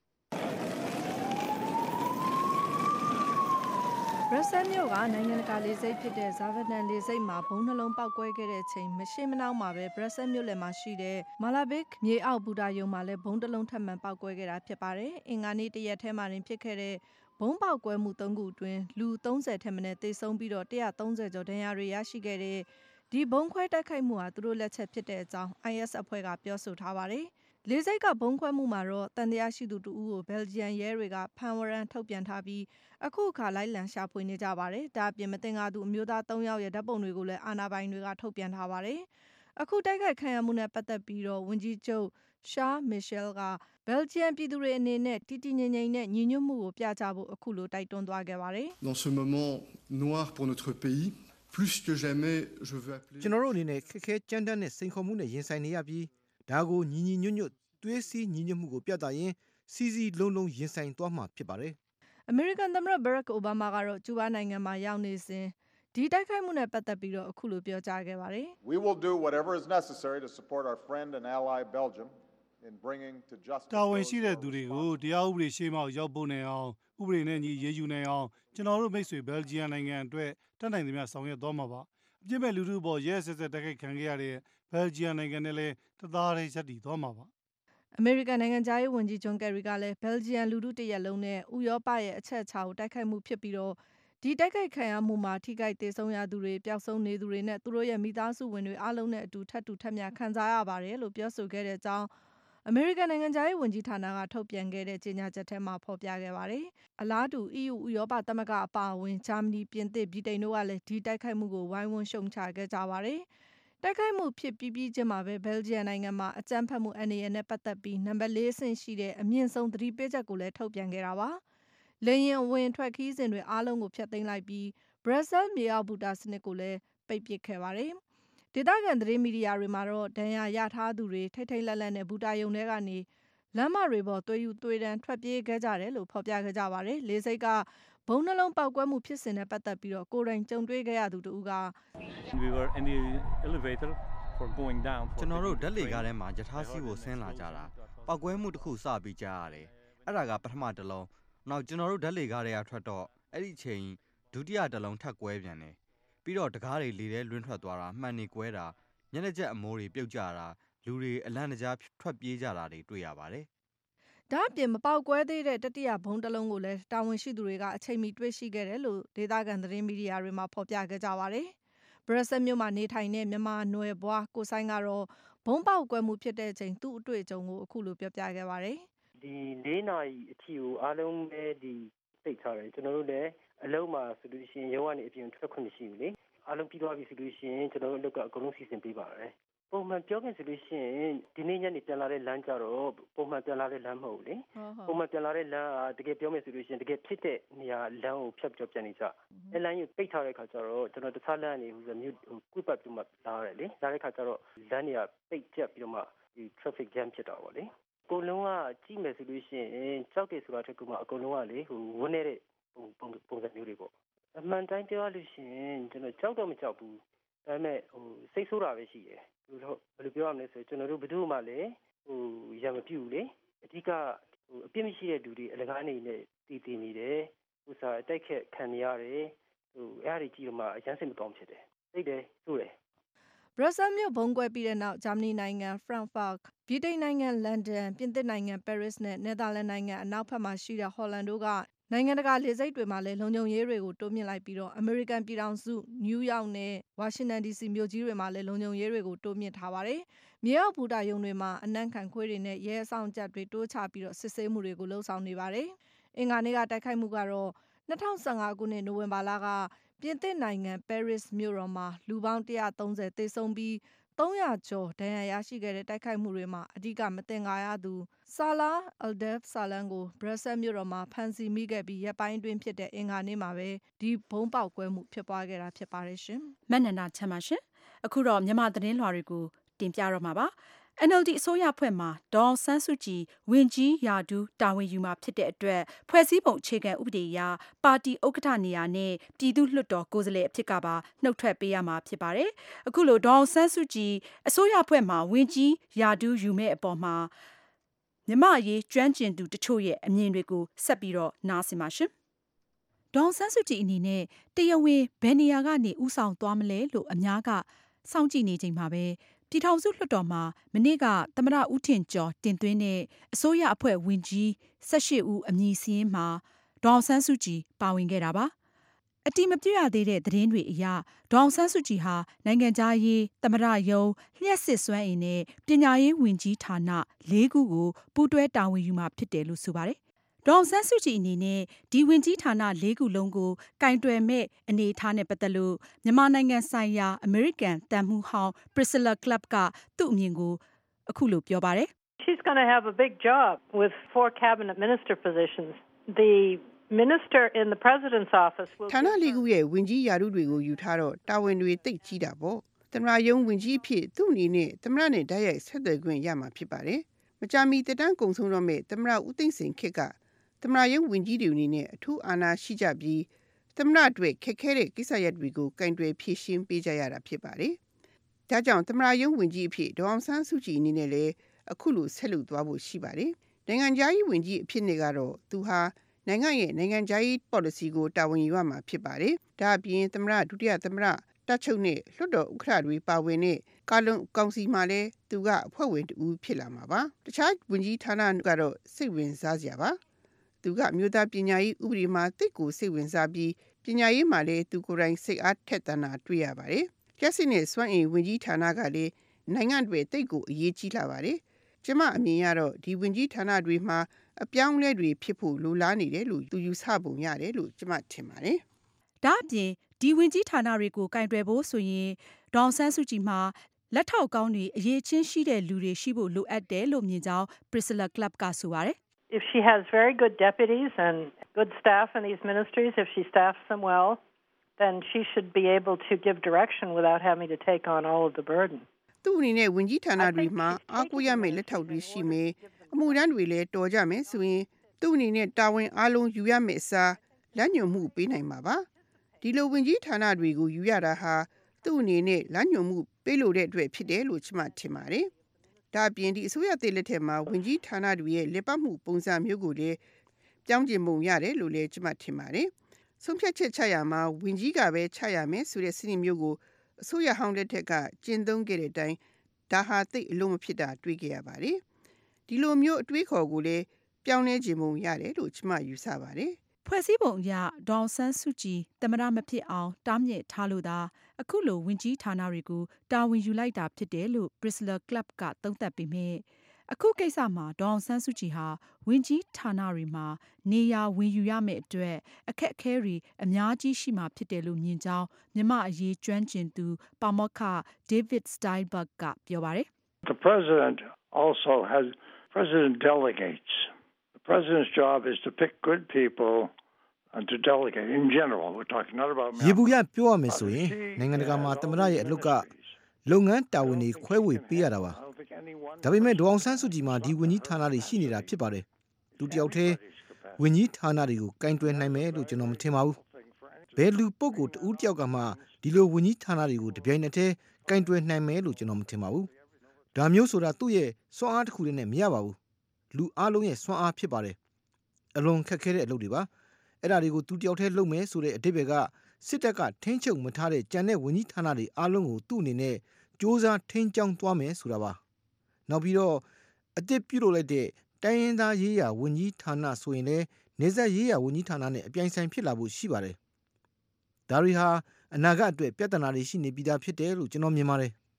ဘရပ်ဆဲလ်မြို့ကနိုင်ငံတကာလေဆိပ်ဖြစ်တဲ့ဇာဗဒန်လေဆိပ်မှာဘုံနှလုံးပေါက်ကွဲခဲ့တဲ့ချိန်မရှိမနှောင်းမှာပဲဘရပ်ဆဲလ်မြို့လယ်မှာရှိတဲ့မာလာဘစ်မြေအောက်ဘူတာယုံမှာလည်းဘုံတစ်လုံးထပ်မံပေါက်ကွဲခဲ့တာဖြစ်ပါတယ်။အင်္ဂါနေ့တရက်ထဲမှာတင်ဖြစ်ခဲ့တဲ့ဘုံပေါက်ကွဲမှု3ခုအတွင်းလူ30ထက်မနည်းသေဆုံးပြီးတော့130ကျော်ဒဏ်ရာတွေရရှိခဲ့တဲ့ဒီဘုံခွဲတိုက်ခိုက်မှုဟာသူတို့လက်ချက်ဖြစ်တဲ့အကြောင်း IS အဖွဲ့ကပြောဆိုထားပါတယ်။လေဆိပ်ကဘုံခွဲမှုမှာတော့တန်တရားရှိသူ2ဦးကိုဘယ်လ်ဂျီယံရဲတွေကဖမ်းဝရမ်းထုတ်ပြန်ထားပြီးအခုအခါလိုက်လံရှာဖွေနေကြပါတယ်။ဒါအပြင်မတင်ကားသူအမျိုးသား3ယောက်ရဲ့ဓာတ်ပုံတွေကိုလည်းအာဏာပိုင်တွေကထုတ်ပြန်ထားပါတယ်။အခုတိုက်ခိုက်ခံရမှုနဲ့ပတ်သက်ပြီးတော့ဝန်ကြီးချုပ်ရှားမီရှဲလ်ကဘယ်လ်ဂျီယံပြည်သူတွေအနေနဲ့တည်တည်ငြိမ်ငြိမ်နဲ့ညီညွတ်မှုကိုပြကြဖို့အခုလိုတိုက်တွန်းသွားခဲ့ပါတယ်။ Dans ce moment noir pour notre pays, plus que jamais je veux appeler ကျွန်တော်တို့အနေနဲ့ခက်ခဲကြမ်းတမ်းတဲ့စိန်ခေါ်မှုနဲ့ရင်ဆိုင်နေရပြီးဒါကိုညီညီညွတ်ညွတ်သွေးစည်းညီညွတ်မှုကိုပြသရင်စီစီလုံးလုံးရင်ဆိုင်သွားမှာဖြစ်ပါတယ်။အမေရိကန်သမ္မတဘရက်အိုဘားမားကတော့ကျူးဘားနိုင်ငံမှာရောက်နေစဉ်ဒီတိုက်ခိုက်မှုနဲ့ပတ်သက်ပြီးတော့အခုလိုပြောကြားခဲ့ပါတယ်။ We will do whatever is necessary to support our friend and ally Belgium in bringing to justice. တာဝန်ရှိတဲ့သူတွေကိုတရားဥပဒေရှေ့မှောက်ရောက်ဖို့နိုင်အောင်ဥပဒေနဲ့ညီရေးယူနိုင်အောင်ကျွန်တော်တို့မိတ်ဆွေဘယ်လ်ဂျီယံနိုင်ငံအတွက်တတ်နိုင်သမျှဆောင်ရွက်သွားမှာပါအပြစ်မဲ့လူထုပေါ်ရဲဆက်ဆက်တိုက်ခိုက်ခံခဲ့ရတဲ့ဘယ်လ်ဂျီယံနိုင်ငံနဲ့လည်းတသားတည်းရပ်တည်သွားမှာပါအမေရိကန်နိုင်ငံသားရေးဝန်ကြီးဂျွန်ကယ်ရီကလည်းဘယ်လ်ဂျီယံလူထုတရက်လုံးနဲ့ဥရောပရဲ့အချက်အချာကိုတိုက်ခိုက်မှုဖြစ်ပြီးတော့ဒီတိုက်ခိုက်ခံရမှုမှာထိခိုက်ဒေဆုံးရသူတွေပျောက်ဆုံးနေသူတွေနဲ့သူတို့ရဲ့မိသားစုဝင်တွေအားလုံးနဲ့အတူထပ်တူထပ်မျှခံစားရပါတယ်လို့ပြောဆိုခဲ့တဲ့အကြောင်းအမေရိကန်နိုင်ငံသားရေးဝန်ကြီးဌာနကထုတ်ပြန်ခဲ့တဲ့ကြေညာချက်ထဲမှာဖော်ပြခဲ့ပါတယ်။အလားတူ EU ဥရောပသမဂ္ဂအပါအဝင်ဂျာမနီပြင်သစ်ဗြိတိန်တို့ကလည်းဒီတိုက်ခိုက်မှုကိုဝိုင်းဝန်းရှုံချခဲ့ကြပါတယ်။တိုက်ခိုက်မှုဖြစ်ပြီးချင်းမှာပဲဘယ်လ်ဂျီယံနိုင်ငံမှာအကြမ်းဖက်မှုအန္တရာယ်နဲ့ပတ်သက်ပြီးနံပါတ်4အဆင့်ရှိတဲ့အမြင့်ဆုံးသတိပေးချက်ကိုလည်းထုတ်ပြန်ခဲ့တာပါ။လေယာဉ်ဝင်ထွက်ခီးစဉ်တွေအားလုံးကိုဖျက်သိမ်းလိုက်ပြီးဘရပ်ဆဲလ်မြေအောက်ဘူတာစနစ်ကိုလည်းပိတ်ပစ်ခဲ့ပါတယ်။ဒေသခံသတင်းမီဒီယာတွေမှာတော့ဒဏ်ရာရထားသူတွေထိတ်ထိတ်လက်လက်နဲ့ဘူတာယုံထဲကနေလမ်းမတွေပေါ်သွေးယူသွေးတန်းထွက်ပြေးခဲ့ကြတယ်လို့ဖော်ပြခဲ့ကြပါတယ်။လေဆိပ်ကဘုံနှလုံးပေါက်ကွဲမှုဖြစ်စဉ်နဲ့ပတ်သက်ပြီးတော့ကိုယ်တိုင်ကြုံတွေ့ခဲ့ရသူတူက We were in the elevator for going down ကျွန်တော်တို့ဓာတ်လေကားထဲမှာယထာစီကိုဆင်းလာကြတာပောက်ကွဲမှုတစ်ခုစပြီးကြားရတယ်အဲ့ဒါကပထမတစ်လုံးနောက်ကျွန်တော်တို့ဓာတ်လေကားတွေကထွက်တော့အဲ့ဒီချိန်ဒုတိယတစ်လုံးထပ်ကွဲပြန်တယ်ပြီးတော့တကားတွေလေထဲလွင့်ထွက်သွားတာမှန်နေကွဲတာညနေချက်အမိုးတွေပြုတ်ကျတာလူတွေအလန့်တကြားထွက်ပြေးကြတာတွေတွေ့ရပါတယ်ဒါအပြင်မပေါက်ကွဲသေးတဲ့တတိယဘုံတစ်လုံးကိုလည်းတာဝန်ရှိသူတွေကအချိန်မီတွေ့ရှိခဲ့တယ်လို့ဒေသခံသတင်းမီဒီယာတွေမှာဖော်ပြခဲ့ကြပါတယ်။ဘရပ်ဆဲလ်မြို့မှာနေထိုင်တဲ့မြန်မာနွယ်ဘွားကိုဆိုင်ကတော့ဘုံပေါက်ကွဲမှုဖြစ်တဲ့အချိန်သူ့အတွေ့အကြုံကိုအခုလိုပြောပြခဲ့ပါတယ်။ဒီ၄နာရီအထိကိုအားလုံးပဲဒီသိထားတယ်ကျွန်တော်တို့လည်းအလုံးမှာဆိုလို့ရှိရင်ရုံးကနေအပြင်ထွက်ခွင့်မရှိဘူးလေ။အားလုံးပြီးသွားပြီဆိုလို့ရှိရင်ကျွန်တော်တို့အလုပ်ကအကုန်လုံးစီစဉ်ပေးပါတယ်။ပုံမှန်ပြောမယ်ဆိုလို့ရှိရင်ဒီနေ့ညနေပြန်လာတဲ့လမ်းကြတော့ပုံမှန်ပြန်လာတဲ့လမ်းမဟုတ်လေပုံမှန်ပြန်လာတဲ့လမ်းကတကယ်ပြောမယ်ဆိုလို့ရှိရင်တကယ်ဖြစ်တဲ့နေရာလမ်းကိုဖြတ်ပြီးပြန်နေကြအဲလမ်းကြီးပိတ်ထားတဲ့ခါကျတော့ကျွန်တော်တခြားလမ်းကနေမြို့ကွတ်ပတ်ပြီးမှလာရတယ်လေလာတဲ့ခါကျတော့လမ်းတွေကပိတ်ကျက်ပြီးတော့မှဒီ traffic jam ဖြစ်တာပေါ့လေအကုန်လုံးကကြည့်မယ်ဆိုလို့ရှိရင်ကြောက်တယ်ဆိုတာတစ်ခုမှအကုန်လုံးကလေဝန်းနေတဲ့ပုံစံမျိုးတွေပေါ့အမှန်တိုင်းပြောလို့ရှိရင်ကျွန်တော်ကြောက်တော့မကြောက်ဘူးဒါပေမဲ့စိတ်ဆိုးတာပဲရှိတယ်ဘယ်လိုပြောရမလဲဆိုကျွန်တော်တို့ဘယ်သူမှလည်းရံမပြူလေအဓိကအပြစ်မရှိတဲ့လူတွေအလကားနေနဲ့တည်နေတယ်ဥစားအတိုက်ခက်ခံရတယ်အဲ့ဒီကြည့်တော့မှအရန်စိတ်မကောင်းဖြစ်တယ်သိတယ်ဆိုတယ်ဘရပ်ဆဲလ်မြို့ဘုံကွဲပြီးတဲ့နောက်ဂျာမနီနိုင်ငံဖရန့်ဖတ်ဗြိတိန်နိုင်ငံလန်ဒန်ပြင်သစ်နိုင်ငံပဲရစ်နဲ့နယ်သာလန်နိုင်ငံအနောက်ဘက်မှာရှိတဲ့ဟော်လန်တို့ကနိုင်ငံတကာလေဆိပ်တွေမှာလည်းလုံခြုံရေးတွေကိုတိုးမြင့်လိုက်ပြီးတော့အမေရိကန်ပြည်ထောင်စုနယူးယောက်နဲ့ဝါရှင်တန် DC မြို့ကြီးတွေမှာလည်းလုံခြုံရေးတွေကိုတိုးမြင့်ထားပါတယ်။မြေအောက်ဘူတာရုံတွေမှာအနံ့ခံခွေးတွေနဲ့ရဲအဆောင်ချက်တွေတိုးချပြီးတော့စစ်ဆေးမှုတွေကိုလှုံ့ဆော်နေပါတယ်။အင်္ဂါနေ့ကတိုက်ခိုက်မှုကတော့ 2015ခုနှစ်နိုဝင်ဘာလကပြင်သစ်နိုင်ငံ Paris မြို့တော်မှာလူပေါင်း130သေဆုံးပြီး300ကျော်ဒဏ်ရာရရှိခဲ့တဲ့တိုက်ခိုက်မှုတွေမှာအဓိကမသင်္ကာရသူ Salah Abdeslam ကို Brussels မြို့တော်မှာဖမ်းဆီးမိခဲ့ပြီးရက်ပိုင်းအတွင်းဖြစ်တဲ့အင်္ဂါနေ့မှာပဲဒီဘုံပေါက်ကွဲမှုဖြစ်ပွားခဲ့တာဖြစ်ပါတယ်ရှင်။မနန္ဒချမ်းပါရှင်။အခုတော့မြန်မာသတင်းလွှာတွေကိုတင်ပြတော့မှာပါ။ NLD အစိုးရဖွဲ့မှာဒေါ်အောင်ဆန်းစုကြည်ဝင်ကြီးရာထူးတာဝန်ယူမှာဖြစ်တဲ့အတွက်ဖွဲ့စည်းပုံအခြေခံဥပဒေအရပါတီဥက္ကဋ္ဌနေရာနဲ့ပြည်သူ့လွှတ်တော်ကိုယ်စားလှယ်အဖြစ်ကပါနှုတ်ထွက်ပေးရမှာဖြစ်ပါတယ်။အခုလိုဒေါ်အောင်ဆန်းစုကြည်အစိုးရဖွဲ့မှာဝင်ကြီးရာထူးယူမဲ့အပေါ်မှာမြန်မာအရေးကျွမ်းကျင်သူတချို့ရဲ့အမြင်တွေကိုဆက်ပြီးတော့နားဆင်ပါရှင်။ဒေါ်အောင်ဆန်းစုကြည်အနေနဲ့တရားဝင်ဘယ်နေရာကနေဥဆောင်သွားမလဲလို့အများကစောင့်ကြည့်နေချိန်မှာပဲပြည်ထောင်စုလွှတ်တော်မှာမနေ့ကသမ္မတဦးထင်ကျော်တင်သွင်းတဲ့အစိုးရအဖွဲ့ဝင်ကြီး18ဦးအမည်စာရင်းမှာဒေါ်အောင်ဆန်းစုကြည်ပါဝင်ခဲ့တာပါ။အတိမပြည့်ရသေးတဲ့သတင်းတွေအရဒေါ်အောင်ဆန်းစုကြည်ဟာနိုင်ငံခြားရေးသမ္မတရုံးလျှက်စစ်စွမ်းအင်နဲ့ပညာရေးဝန်ကြီးဌာန၄ခုကိုပူးတွဲတာဝန်ယူမှာဖြစ်တယ်လို့ဆိုပါတယ်။ဒေါ်အောင်ဆန်းစုကြည်အနေနဲ့ဒီဝန်ကြီးဌာန၄ခုလုံးကိုကင်တွယ်မဲ့အနေအထားနဲ့ပတ်သက်လို့မြန်မာနိုင်ငံဆိုင်ရာအမေရိကန်တန်မှူးဟောင်း Priscilla Clapp ကသူ့အမြင်ကိုအခုလိုပြောပါတယ်။ She's going to have a big job with 4 cabinet minister positions. The minister in the president's office will ဌာနလေးခုရဲ့ဝန်ကြီးရာထူးတွေကိုယူထားတော့တာဝန်တွေတိတ်ကြီးတာပေါ့သမ္မတရုံးဝန်ကြီးအဖြစ်သူ့အနေနဲ့သမ္မတနဲ့တိုက်ရိုက်ဆက်သွယ်ခွင့်ရမှာဖြစ်ပါတယ်မကြာမီတက်တန်းကုံဆုံးတော့မဲ့သမ္မတဦးသိန်းစိန်ခေတ်ကသမ္မတရုံးဝန်ကြီးတွေအနေနဲ့အထူးအာဏာရှိကြပြီးသမ္မတအတွက်ခက်ခဲတဲ့ကိစ္စရပ်တွေကိုကင်တွယ်ဖြေရှင်းပေးကြရတာဖြစ်ပါတယ်ဒါကြောင့်သမ္မတရုံးဝန်ကြီးအဖြစ်ဒေါ်အောင်ဆန်းစုကြည်အနေနဲ့လည်းအခုလိုဆက်လုပ်သွားဖို့ရှိပါတယ်နိုင်ငံခြားရေးဝန်ကြီးအဖြစ်နဲ့ကတော့သူဟာနိုင်ငံရဲ့နိုင်ငံခြားရေး policy ကိုတာဝန်ယူရမှာဖြစ်ပါတယ်။ဒါအပြင်သမ္မတဒုတိယသမ္မတတပ်ချုပ်နဲ့လွှတ်တော်ဥက္ကဋ္ဌတွေပါဝင်တဲ့ကာလုံကောင်စီမှာလည်းသူကအဖွဲ့ဝင်တူဖြစ်လာမှာပါ။တခြားဝန်ကြီးဌာနကတော့စိတ်ဝင်စားစရာပါ။သူကအမျိုးသားပညာရေးဥပဒေမှာတိတ်ကိုစိတ်ဝင်စားပြီးပညာရေးမှာလည်းသူကိုယ်တိုင်စိတ်အားထက်သန်တာတွေ့ရပါတယ်။ကျစစ်နဲ့စွမ်းအင်ဝန်ကြီးဌာနကလည်းနိုင်ငံတွေတိတ်ကိုအရေးကြီးလာပါတယ်။ကျမအမြင်ကတော့ဒီဝန်ကြီးဌာနတွေမှာအပြောင်းလဲတွေဖြစ်ဖို့လိုလားနေတယ်လို့သူယူဆပုံရတယ်လို့ကျမထင်ပါတယ်။ဒါအပြင်ဒီဝင်ကြီးဌာနတွေကိုကင်တွယ်ဖို့ဆိုရင်ဒေါ်အောင်ဆန်းစုကြည်မှာလက်ထောက်ကောင်းတွေအရေးချင်းရှိတဲ့လူတွေရှိဖို့လိုအပ်တယ်လို့မြင်ကြောင်း Priscilla Clapp ကဆိုပါတယ်။ If she has very good deputies and good staff in these ministries, if she staffs them well, then she should be able to give direction without having to take on all of the burden. သူ့အနေနဲ့ဝင်ကြီးဌာနတွေမှာအားကိုးရမယ့်လက်ထောက်တွေရှိမယ်အမှုတန်းတွေလည်းတော်ကြမယ်ဆိုရင်သူ့အနေနဲ့တာဝန်အလုံးယူရမယ့်အစားလက်ညှိုးမှုပေးနိုင်မှာပါဒီလိုဝင်ကြီးဌာနတွေကိုယူရတာဟာသူ့အနေနဲ့လက်ညှိုးမှုပေးလို့တဲ့အတွက်ဖြစ်တယ်လို့ကျမထင်ပါတယ်ဒါအပြင်ဒီအစိုးရသစ်လက်ထက်မှာဝင်ကြီးဌာနတွေရဲ့လက်ပတ်မှုပုံစံမျိုးကိုလည်းပြောင်းကျင်ပုံရတယ်လို့လည်းကျမထင်ပါတယ်ဆုံးဖြတ်ချက်ချရမှာဝင်ကြီးကပဲချရမယ်ဆိုတဲ့စနစ်မျိုးကိုအစိုးရဟောင်းလက်ထက်ကကျင့်သုံးခဲ့တဲ့အတိုင်းဒါဟာသိအလုံးမဖြစ်တာတွေ့ကြရပါတယ်ဒီလိုမျိုးအတွေးခေါ်ကိုလည်းပြောင်းလဲခြင်းပုံရတယ်လို့ကျမယူဆပါတယ်ဖွဲ့စည်းပုံအရဒေါ်အောင်ဆန်းစုကြည်သမ္မတမဖြစ်အောင်တားမြစ်ထားလို့သာအခုလိုဝင်ကြီးဌာနတွေကိုတာဝန်ယူလိုက်တာဖြစ်တယ်လို့ Priscilla Clapp ကသုံးသပ်ပေမဲ့အခုကိစ္စမှာဒေါ်အောင်ဆန်းစုကြည်ဟာဝင်ကြီးဌာနတွေမှာနေရာဝင်ယူရမယ့်အတွက်အခက်အခဲတွေအများကြီးရှိမှာဖြစ်တယ်လို့မြင်ကြောင်းမြန်မာအရေးကျွမ်းကျင်သူပါမောက္ခ David Steinberg ကပြောပါတယ် The president also has president delegates. The president's job is to pick good people and to delegate in general. We're talking not about ရေဘူးရပြောရမယ်ဆိုရင်နိုင်ငံတကာမှာသမ္မတရဲ့အလုပ်ကလုပ်ငန်းတာဝန်တွေခွဲဝေပေးရတာပါဒါပေမဲ့ဒေါ်အောင်ဆန်းစုကြည်မှာဒီဝန်ကြီးဌာနတွေရှိနေတာဖြစ်ပါတယ်လူတစ်ယောက်တည်းဝန်ကြီးဌာနတွေကိုကင်တွယ်နိုင်မယ်လို့ကျွန်တော်မထင်ပါဘူးဘယ်လူပုဂ္ဂိုလ်တဦးတစ်ယောက်ကမှဒီလိုဝန်ကြီးဌာနတွေကိုတပြိုင်နက်တည်းကင်တွယ်နိုင်မယ်လို့ကျွန်တော်မထင်ပါဘူးဒါမျိုးဆိုတာသူ့ရဲ့စွမ်းအားတစ်ခုတည်းနဲ့မရပါဘူးလူအားလုံးရဲ့စွမ်းအားဖြစ်ပါတယ်အလွန်ခက်ခဲတဲ့အလုပ်တွေပါအဲ့ဒါတွေကိုသူတယောက်တည်းလုပ်မယ်ဆိုတဲ့အဓိပ္ပာယ်ကစစ်တပ်ကထိန်းချုပ်မထားတဲ့ကြံတဲ့ဝန်ကြီးဌာနတွေအားလုံးကိုသူ့အနေနဲ့စ조사ထိန်းကျောင်းသွားမယ်ဆိုတာပါနောက်ပြီးတော့အသစ်ပြုလုပ်လိုက်တဲ့တိုင်းရင်းသားရေးရာဝန်ကြီးဌာနဆိုရင်လည်းနေဆက်ရေးရာဝန်ကြီးဌာနနဲ့အပြိုင်ဆိုင်ဖြစ်လာဖို့ရှိပါတယ်ဒါတွေဟာအနာဂတ်အတွက်ပြဿနာတွေရှိနေပြီးသားဖြစ်တယ်လို့ကျွန်တော်မြင်ပါတယ်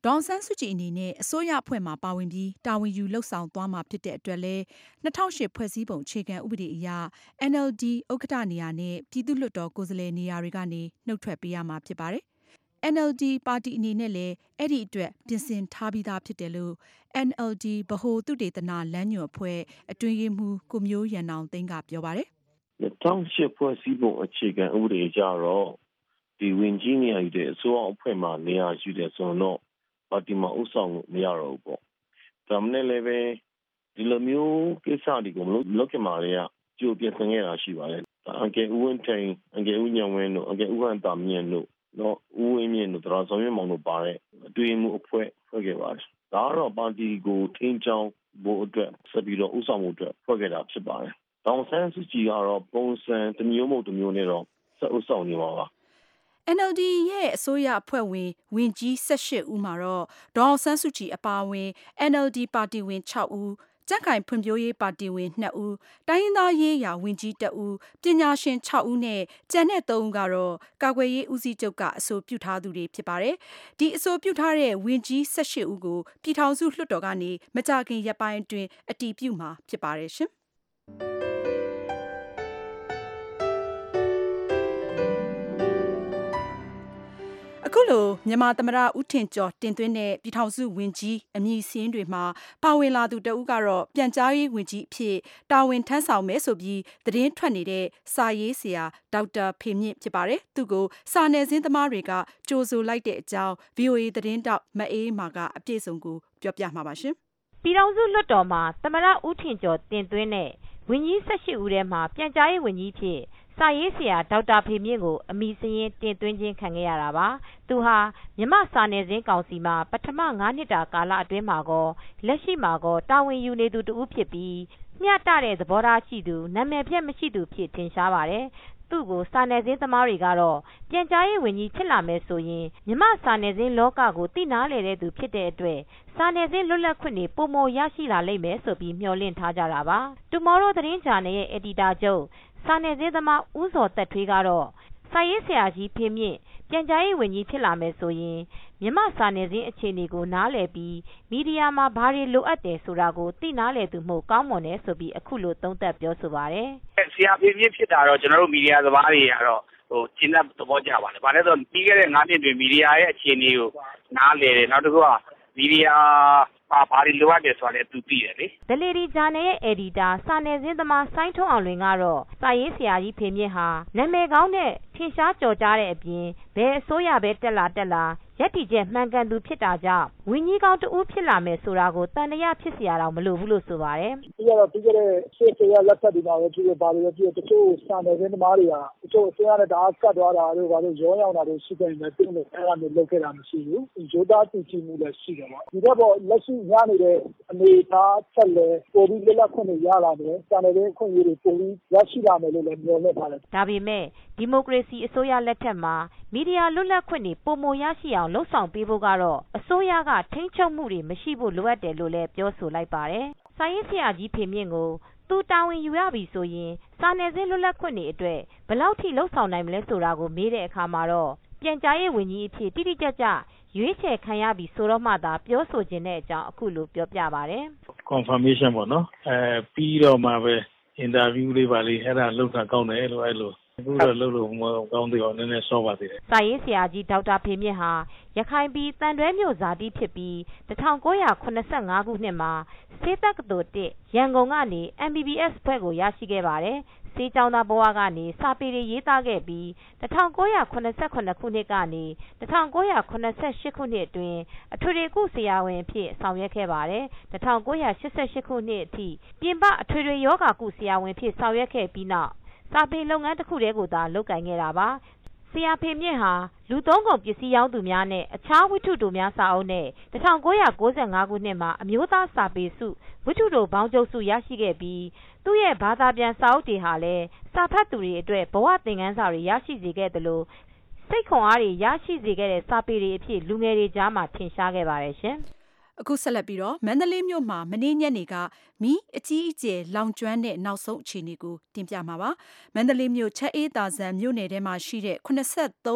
ဒေါ်အောင်ဆန်းစုကြည်အနေနဲ့အစိုးရအဖွဲ့မှာပါဝင်ပြီးတာဝန်ယူလှုပ်ဆောင်သွားမှာဖြစ်တဲ့အတွက်လည်း2008ဖွဲ့စည်းပုံအခြေခံဥပဒေအရ NLD ဥက္ကဋ္ဌနေရာနဲ့ပြည်သူ့လွှတ်တော်ကိုယ်စားလှယ်နေရာတွေကနေနှုတ်ထွက်ပေးရမှာဖြစ်ပါတယ်။ NLD ပါတီအနေနဲ့လည်းအဲ့ဒီအတွက်ပြင်ဆင်ထားပြီးသားဖြစ်တယ်လို့ NLD ဗဟိုသုတေသနလမ်းညွှန်အဖွဲ့အတွင်းရေးမှူးကိုမျိုးရန်အောင်သိန်းကပြောပါတယ်။2008ဖွဲ့စည်းပုံအခြေခံဥပဒေကြတော့ဒီဝင်ကြီးနေရာယူတဲ့အစိုးရအဖွဲ့မှာနေရာယူတဲ့ဆိုတော့ပါတီမှာဥဆောင်မရတော့ဘူးပေါ့။ဒါမှလည်းပဲဒီလိုမျိုးကိစ္စတွေကိုမလုပ်ခင်မှာလည်းကြိုပြင်ဆင်ခဲ့တာရှိပါတယ်။အန်ကယ်ဦးဝင်းထိန်အန်ကယ်ဦးညံဝင်းတို့အန်ကယ်ဦးဟန်တာမြင့်တို့တော့ဦးဝင်းမြင့်တို့တော်ဆောင်ရွက်မောင်တို့ပါတဲ့အတွင်းမှုအဖွဲ့ဖွဲ့ခဲ့ပါတယ်။ဒါကတော့ပါတီကိုထိန်းချောင်းဖို့အတွက်ဆက်ပြီးတော့ဥဆောင်မှုအတွက်ဖွဲ့ခဲ့တာဖြစ်ပါတယ်။ဒေါ်ဆန်းစုကြည်ကတော့ပုံစံတစ်မျိုးမဟုတ်တစ်မျိုးနဲ့တော့ဆက်ဥဆောင်နေပါပါ။ NLD ရဲ့အစိုးရအဖွဲ့ဝင်ဝင်ကြီး18ဦးမှာတော့ဒေါ်အောင်ဆန်းစုကြည်အပါအဝင် NLD ပါတီဝင်6ဦးကြက်ခိုင်ဖွံ့ဖြိုးရေးပါတီဝင်2ဦးတိုင်းရင်းသားရေးရာဝင်ကြီး1ဦးပညာရှင်6ဦးနဲ့ကျန်တဲ့3ဦးကတော့ကာကွယ်ရေးဦးစီးချုပ်ကအဆိုပြုထားသူတွေဖြစ်ပါတယ်။ဒီအဆိုပြုထားတဲ့ဝင်ကြီး18ဦးကိုပြည်ထောင်စုလွှတ်တော်ကနေမကြာခင်ရက်ပိုင်းအတွင်းအတည်ပြုမှာဖြစ်ပါတယ်ရှင်။အခုလိုမြန်မာသမ္မတဦးထင်ကျော်တင်သွင်းတဲ့ပြည်ထောင်စုဝန်ကြီးအမည်စင်းတွေမှာပါဝင်လာသူတဦးကတော့ပြန်ကြားရေးဝန်ကြီးအဖြစ်တာဝန်ထမ်းဆောင်မယ်ဆိုပြီးသတင်းထွက်နေတဲ့စာရေးဆရာဒေါက်တာဖေမြင့်ဖြစ်ပါတယ်။သူကိုစာနယ်ဇင်းသမားတွေကကြိုဆိုလိုက်တဲ့အကြောင်း VOA သတင်းတောက်မအေးမာကအပြည့်စုံကိုပြောပြမှာပါရှင်။ပြည်ထောင်စုလွှတ်တော်မှာသမ္မတဦးထင်ကျော်တင်သွင်းတဲ့ဝန်ကြီး18ဦးထဲမှာပြန်ကြားရေးဝန်ကြီးဖြစ်စာရေးဆရာဒေါက်တာဖေမြင့်ကိုအမည်စရင်တင်သွင်းခြင်းခံခဲ့ရတာပါ။သူဟာမြန်မာစာနယ်ဇင်းကောင်စီမှာပထမ9နှစ်တာကာလအတွင်းမှာကောလက်ရှိမှာကောတာဝန်ယူနေသူတဦးဖြစ်ပြီးမျှတတဲ့သဘောထားရှိသူနာမည်ဖြတ်မရှိသူဖြစ်ထင်ရှားပါတယ်။သူ့ကိုစာနယ်ဇင်းသမားတွေကတော့ပြန်ကြားရေးဝန်ကြီးဖြစ်လာမယ်ဆိုရင်မြန်မာစာနယ်ဇင်းလောကကိုသိနာလေတဲ့သူဖြစ်တဲ့အတွက်စာနယ်ဇင်းလွတ်လပ်ခွင့်တွေပုံမရရှိလာလိမ့်မယ်ဆိုပြီးမျှော်လင့်ထားကြတာပါ။ Tomorrow သတင်းဂျာနယ်ရဲ့အယ်ဒီတာချုပ်စာနယ်ဇင်းသမားဦးစောသက်ထွေးကတော့စာရေးဆရာကြီးဖေမြင့်ပြန်ကြားရေးဝန်ကြီးဖြစ်လာမယ်ဆိုရင်မြန်မာစာနယ်ဇင်းအခြေအနေကိုနားလည်ပြီးမီဒီယာမှာဘာတွေလိုအပ်တယ်ဆိုတာကိုသိနားလည်သူမှုကောင်းမွန်တယ်ဆိုပြီးအခုလိုသုံးသပ်ပြောဆိုပါတယ်။ဆရာဖေမြင့်ဖြစ်တာတော့ကျွန်တော်တို့မီဒီယာသမားတွေကတော့ကျင်းတဲ့သဘောကျပါတယ်။ဘာလဲဆိုတော့ပြီးခဲ့တဲ့9နှစ်တွင်မီဒီယာရဲ့အခြေအနေကိုနားလည်တယ်နောက်တစ်ခုကမီဒီယာဘာတွေလိုအပ်တယ်ဆိုတာလည်းသူသိတယ်လေ။ The Lady ဂျာနယ်ရဲ့အယ်ဒီတာစာနယ်ဇင်းသမားစိုင်းထွန်းအောင်လွင်ကတော့စာရေးဆရာကြီးဖေမြင့်ဟာနာမည်ကောင်းတဲ့ထင်ရှားကျော်ကြားတဲ့အပြင်ဘယ်အစိုးရပဲတက်လာရက်တီချက်မှန်ကန်သူဖြစ်တာကြောင့်ဝင်းကြီးကောင်းတဦးဖြစ်လာမယ်ဆိုတာကိုတန်တရားဖြစ်เสียတော့မလိုဘူးလို့ဆိုပါတယ်။ဒီကတော့ပြီးခဲ့တဲ့ရှေ့ရလက်ထက်ဒီမှာပဲဖြစ်ဖြစ်ဘာလို့ပဲဖြစ်တချို့စာနယ်ဇင်းသမားတွေကတချို့အစိုးရနဲ့တအားကတ်သွားတာတို့ဘာလို့ရောရောက်တာတို့ရှိတယ်နဲ့တင်းလို့အဲ့ဒါမျိုးလုပ်ခဲ့တာမရှိဘူး။ရိုးသားတည်ကြည်မှုလည်းရှိတယ်ပေါ့။ဒီတော့လက်ရှိရနေတဲ့အနေအထားဆက်လဲပိုပြီးလက်ခွင့်တွေရလာတယ်စာနယ်ဇင်းအခွင့်အရေးတွေပိုပြီးရရှိလာမယ်လို့လည်းမျှော်လင့်ပါတယ်။ဒါပေမဲ့ဒီမိုကရေစီအစိုးရလက်ထက်မှာမီဒီယာလွတ်လပ်ခွင့်တွေပုံမရရှိအောင်လှုံ့ဆော်ပေးဖို့ကတော့အစိုးရကထိန်းချုပ်မှုတွေမရှိဖို့လိုအပ်တယ်လို့လည်းပြောဆိုလိုက်ပါတယ်။စာရေးဆရာကြီးဖေမြင့်ကိုသူတာဝန်ယူရပြီဆိုရင်စာနယ်ဇင်းလွတ်လပ်ခွင့်တွေအတွက်ဘယ်လောက်ထိလှုံ့ဆော်နိုင်မလဲဆိုတာကိုမေးတဲ့အခါမှာတော့ပြန်ကြားရေးဝန်ကြီးအဖြစ်တိတိကျကျရွေးချယ်ခံရပြီဆိုတော့မှသာပြောဆိုခြင်းတဲ့အကြောင်းအခုလိုပြောပြပါတယ်။ confirmation ပေါ့နော်ပြီးတော့မှပဲ interview လေးပါလေးအဲ့ဒါလုပ်တာကောင်းတယ်လို့အဲ့လိုအခုတော့လုပ်လို့မကောင်းသေးအောင်နည်းနည်းစောပါသေးတယ်စာရေးဆရာကြီးဒေါက်တာဖေမြင့်ဟာရခိုင်ပြည်တန်တွဲမြို့ဇာတိဖြစ်ပြီး1985ခုနှစ်မှာစေတက္ကသိုလ်1ရန်ကုန်ကနေ MBBS ဘွဲ့ကိုရရှိခဲ့ပါတယ်စေးကျောင်းသားဘဝကနေစာပေတွေရေးသားခဲ့ပြီး1989ခုနှစ်ကနေ1988ခုနှစ်အတွင်းအထွေထွေကုဆရာဝန်အဖြစ်ဆောင်ရွက်ခဲ့ပါတယ်1988ခုနှစ်အထိပြင်ပအထွေထွေယောဂကုဆရာဝန်ဖြစ်ဆောင်ရွက်ခဲ့ပြီးနောက်စာပေလုပ်ငန်းတစ်ခုတည်းကိုသာလုပ်ကိုင်ခဲ့တာပါဆရာဖေမြင့်ဟာလူသုံးကုန်ပစ္စည်းရောင်းသူများနဲ့အခြားဝတ္ထုတို့များစာအုပ်နဲ့1995ခုနှစ်မှာအမျိုးသားစာပေစုဝတ္ထုတို့ဘောင်းကျုပ်စုရရှိခဲ့ပြီးသူ့ရဲ့ဘာသာပြန်စာအုပ်တွေဟာလည်းစာဖတ်သူတွေအတွက်ဘဝသင်ခန်းစာတွေရရှိစေခဲ့သလိုစိတ်ခွန်အားတွေရရှိစေခဲ့တဲ့စာပေတွေအဖြစ်လူငယ်တွေကြားမှာထင်ရှားခဲ့ပါတယ်ရှင်အခုဆက်လက်ပြီးတော့မန္တလေးမြို့မှာမနေ့ညနေကမီးအကြီးအကျယ်လောင်ကျွမ်းတဲ့နောက်ဆုံးအခြေအနေကိုတင်ပြမှာပါမန္တလေးမြို့ချက်အေးသာဇံမြို့နယ်ထဲမှာရှိတဲ့83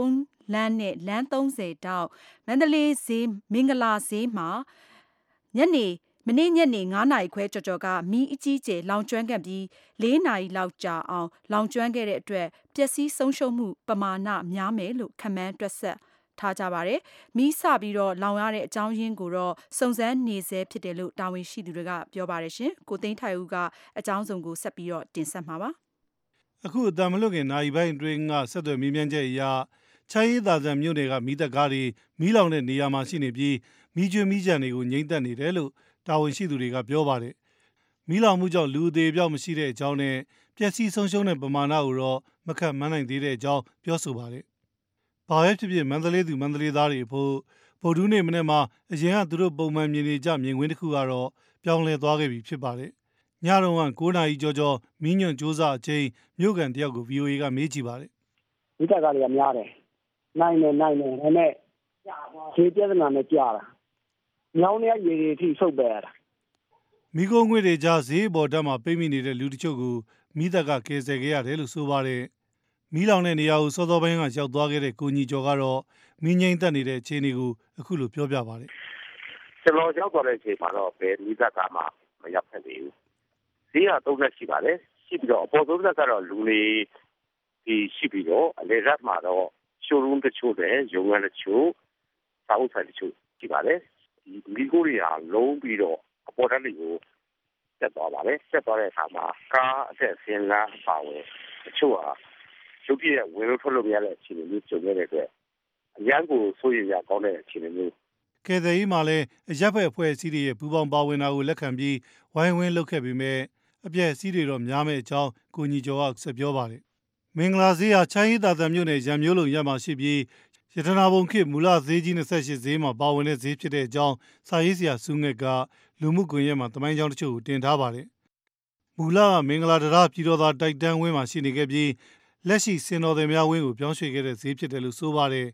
လမ်းနဲ့လမ်း30တောက်မန္တလေးဈေးမင်္ဂလာဈေးမှာမနေ့ညနေ9နာရီခွဲကျော်ကမီးအကြီးကျယ်လောင်ကျွမ်းခဲ့ပြီး4နာရီလောက်ကြာအောင်လောင်ကျွမ်းခဲ့တဲ့အတွက်ပျက်စီးဆုံးရှုံးမှုပမာဏများမယ်လို့ခန့်မှန်းတွက်ဆက်ထားကြပါတယ်။မီးစပြီးတော့လောင်ရတဲ့အကြောင်းရင်းကိုတော့စုံစမ်းနေဆဲဖြစ်တယ်လို့တာဝန်ရှိသူတွေကပြောပါတယ်ရှင်။ကိုသိန်းထိုင်ဦးကအကြောင်းစုံကိုဆက်ပြီးတော့တင်ဆက်မှာပါ။အခုအတမလွတ်ခင်နိုင်ပိုင်းအတွင်းကဆက်သွယ်မေးမြန်းချက်အရချမ်းရည်သာဇံမြို့နယ်ကမီးတပ်ကားတွေမီးလောင်တဲ့နေရာမှာရှိနေပြီးမီးကျွမ်းမီးကြံတွေကိုငြိမ့်သက်နေတယ်လို့တာဝန်ရှိသူတွေကပြောပါတယ်။မီးလောင်မှုကြောင့်လူအသေးအပျောက်မရှိတဲ့အကြောင်းနဲ့ပျက်စီးဆုံးရှုံးတဲ့ပမာဏကိုတော့မခန့်မှန်းနိုင်သေးတဲ့အကြောင်းပြောဆိုပါတယ်။ဘာပဲဖြစ်ဖြစ်မန္တလေးသူမန္တလေးသားတွေဖို့ဗုဒ္ဓနေ့မနေ့မှာအရင်ကသူတို့ပုံမှန်မြင်နေကြမြင်ကွင်းတစ်ခုကတော့ပြောင်းလဲသွားခဲ့ပြီဖြစ်ပါတယ်။ညတော့9နာရီကျော်မီးညွန့်စူးစမ်းအချိန်မြို့ကန်တယောက်ကို VOA ကမေးကြည့်ပါတယ်။ဒီတက်ကလေးကများတယ်။နိုင်တယ်ဒါပေမဲ့ခြေပြဿနာနဲ့ကြာတာ။ညောင်းတဲ့ရေတွေအထိဆုပ်ပဲရတာ။မီးကုန်းငွေတွေကြားဈေးပေါ်တက်မှာပိတ်မိနေတဲ့လူတချို့ကိုမီးတပ်ကကယ်ဆယ်ခဲ့ရတယ်လို့ဆိုပါတယ်။မီးလောင်တဲ့နေရာကိုစောစောပိုင်းကရောက်သွားခဲ့တဲ့ကိုညီကျော်ကတော့မီးငြိမ်းသက်နေတဲ့အခြေအနေကိုအခုလိုပြောပြပါတယ်။ကျွန်တော်ရောက်သွားတဲ့အချိန်မှာတော့ဘယ်မီးတပ်ကမှမရောက်ခဲ့သေးဘူး။ဈေးက3လက်ရှိပါတယ်။ရှိပြီးတော့အပေါ်ဆုံးလက်ကတော့လူတွေဒီရှိပြီးတော့အလေရက်မှာတော့ showroom တချို့နဲ့ရုံးခန်းတချို့စာအုပ်ဆိုင်တချို့ရှိပါတယ်။ဒီမီးကိုတွေဟာလုံးပြီးတော့အပေါ်တက်တွေကိုတက်သွားပါတယ်။တက်သွားတဲ့အခါမှာကားအဆက်ဆင်းလာပါဝင်တချို့ဟာရုပ်ပြည့်ဝင်လို့ထွက်လို့မရတဲ့အခြေအနေမျိုးကြုံရတဲ့အတွက်အရန်ကိုစိုးရိမ်ရကောင်းတဲ့အခြေအနေမျိုးကဲတဲ့ကြီးမှာလည်းအရက်ဖက်အဖွဲ့အစည်းတွေရဲ့ပူးပေါင်းပါဝင်တာကိုလက်ခံပြီးဝိုင်းဝန်းလုပ်ခဲ့ပေမဲ့အပြည့်အစည်းတွေတော့များမဲ့အကြောင်းကိုညီကျော်ကဆက်ပြောပါတယ်မင်္ဂလာဈေးဟာချမ်းရည်သာသံမြို့နယ်ရံမျိုးလုံးရမှာရှိပြီးရတနာဘုံခေတ်မူလဈေးကြီး28ဈေးမှာပါဝင်တဲ့ဈေးဖြစ်တဲ့အကြောင်းစာရေးဆရာစုငှက်ကလူမှုကွန်ရက်မှာတမိုင်းကြောင်းတချို့ကိုတင်ထားပါတယ်မူလကမင်္ဂလာတရားပြည်တော်သာတိုက်တန်းဝင်းမှာရှိနေခဲ့ပြီးလက်ရှိစင်တော်သည်များဝင်းကိုပြောင်းရွှေ့ခဲ့တဲ့ဈေးဖြစ်တယ်လို့ဆိုပါတယ်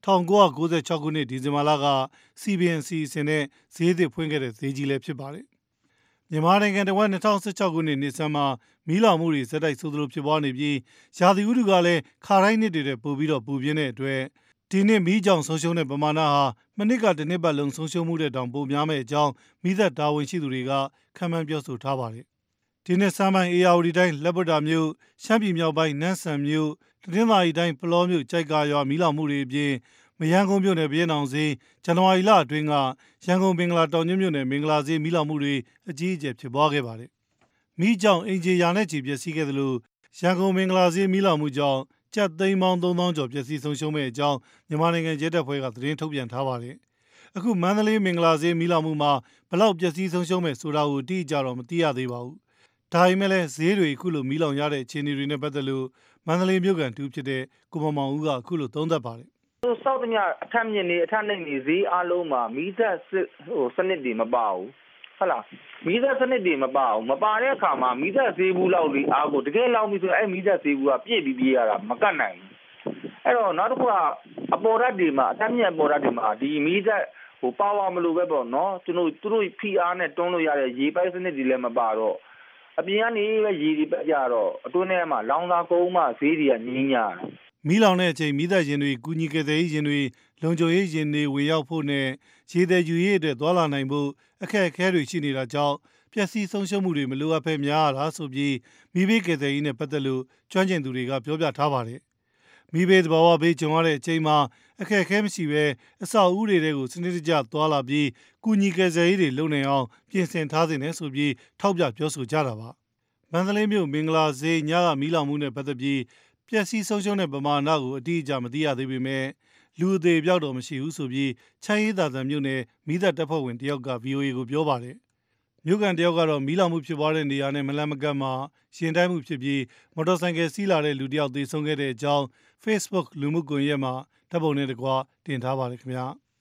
1996ခုနှစ်ဒီဇင်ဘာလက CBNC အစဉ်နဲ့ဈေးသစ်ဖွင့်ခဲ့တဲ့ဈေးကြီးလည်းဖြစ်ပါတယ်မြန်မာနိုင်ငံတဝက်2016ခုနှစ်နှစ်ဆန်းမှာမီးလောင်မှုတွေဇက်တိုက်ဆိုးသလိုဖြစ်ပွားနေပြီးရာသီဥတုကလည်းခါတိုင်းနှစ်တွေနဲ့ပိုပြီးတော့ပူပြင်းတဲ့အတွက်ဒီနှစ်မီးကြောင်ဆုံးရှုံးတဲ့ပမာဏဟာမနစ်ကတစ်နှစ်ပတ်လုံးဆုံးရှုံးမှုတဲ့တောင်ပိုများမဲ့အကြောင်းမီးသက်တာဝန်ရှိသူတွေကခန့်မှန်းပြောဆိုထားပါတယ်ဒီနှစ်ဆန်းပိုင်းအေယာဝတီတိုင်းလက်ပွတ်တာမြို့ရှမ်းပြည်မြောက်ပိုင်းနန်းဆန်မြို့တနင်္သာရီတိုင်းပလောမြို့ကြိုက်ကာရွာမီးလောင်မှုတွေအပြင်မရန်ကုန်မြို့နယ်ပြည်အောင်ဈေးဇန်နဝါရီလအတွင်းကရန်ကုန်မင်္ဂလာတောင်ကျွန်းမြို့နယ်မင်္ဂလာဈေးမီးလောင်မှုတွေအကြီးအကျယ်ဖြစ်ပွားခဲ့ပါတယ်။မီးကြောင့်အင်ဂျီယာနဲ့ချီပျက်စီးခဲ့သလိုရန်ကုန်မင်္ဂလာဈေးမီးလောင်မှုကြောင့်ကျပ်သိန်းပေါင်း3000ကျော်ပျက်စီးဆုံးရှုံးမဲ့အကြောင်းမြန်မာနိုင်ငံရဲတပ်ဖွဲ့ကသတင်းထုတ်ပြန်ထားပါတယ်။အခုမန္တလေးမင်္ဂလာဈေးမီးလောင်မှုမှာဘလောက်ပျက်စီးဆုံးရှုံးမဲ့ဆိုတာကိုအတိအကျတော့မသိရသေးပါဘူး။ဒါပေမဲ့လည်းဈေးတွေအခုလိုမီးလောင်ရတဲ့အခြေအနေတွေနဲ့ပတ်သက်လို့မန္တလေးမြို့ကန်တူဖြစ်တဲ့ကိုမောင်ဦးကအခုလိုသုံးသပ်ပါတယ်။စောက်သမျှအထက်မြင့်နေအထက်နှိမ့်နေဈေးအလုံးမှာမီးသက်စနစ်တွေမပါဘူးဟုတ်လားမီးသက်စနစ်တွေမပါဘူးမပါတဲ့အခါမှာမီးသက်ဈေးဘူးလောက်ဒီအားကိုတကယ်လောက်ပြီဆိုရင်အဲ့မီးသက်ဈေးဘူးကပြည့်ပြီးပြေးရတာမကတ်နိုင်ဘူးအဲ့တော့နောက်တစ်ခုကအပေါ်ဓာတ်တွေမှာအထက်မြင့်အပေါ်ဓာတ်တွေမှာဒီမီးသက်ပါဝါမလို့ပဲပေါ့နော်သူတို့ဖိအားနဲ့တွန်းလို့ရတဲ့ရေပိုက်စနစ်တွေလည်းမပါတော့အပြင်ကနေပဲရေတွေပတ်ကြတော့အတွင်းထဲမှာလောင်စာကုန်းမှဈေးတွေကငင်းညာမီးလောင်တဲ့အချိန်မီးသက်ရင်တွေကူညီကယ်ဆယ်ရေးရင်တွေလုံခြုံရေးရင်တွေဝင်ရောက်ဖို့နဲ့ရေသည်ယူရေးအတွက်သွာလာနိုင်ဖို့အခက်အခဲတွေရှိနေတာကြောင့်ပျက်စီးဆုံးရှုံးမှုတွေမလိုအပ်ဘဲများရတာဆိုပြီးမီးဘေးကယ်ဆယ်ရေးနဲ့ပတ်သက်လို့ကျွမ်းကျင်သူတွေကပြောပြထားပါတယ်။မီးဘေးသဘာဝဘေးကြုံရတဲ့အချိန်မှာအခက်အခဲမရှိဘဲအဆောက်အဦတွေကိုစနစ်တကျသွာလာပြီးကူညီကယ်ဆယ်ရေးတွေလုပ်နိုင်အောင်ပြင်ဆင်ထားစေနဲ့ဆိုပြီးထောက်ပြပြောဆိုကြတာပါ။မန္တလေးမြို့မင်္ဂလာဈေးညကမီးလောင်မှုနဲ့ပတ်သက်ပြီးပျက်စီးဆုံးရှုံးတဲ့ပမာဏကိုအတိအကျမသိရသေးပေမဲ့လူအသေးပြောက်တော့မရှိဘူးဆိုပြီးချမ်းရည်သာသံမြို့နယ်မီးသက်တပ်ဖွဲ့ဝင်တယောက်က VOA ကိုပြောပါတယ်။မြို့ကန်တယောက်ကတော့မီးလောင်မှုဖြစ်ပွားတဲ့နေရာနဲ့မလန့်မကန့်မှာရှင်တိုင်းမှုဖြစ်ပြီးမော်တော်ဆိုင်ကယ်စီးလာတဲ့လူတယောက်သေဆုံးခဲ့တဲ့အကြောင်း Facebook လူမှုကွန်ရက်မှာဓာတ်ပုံနဲ့တကွတင်ထားပါတယ်ခင်ဗျာ။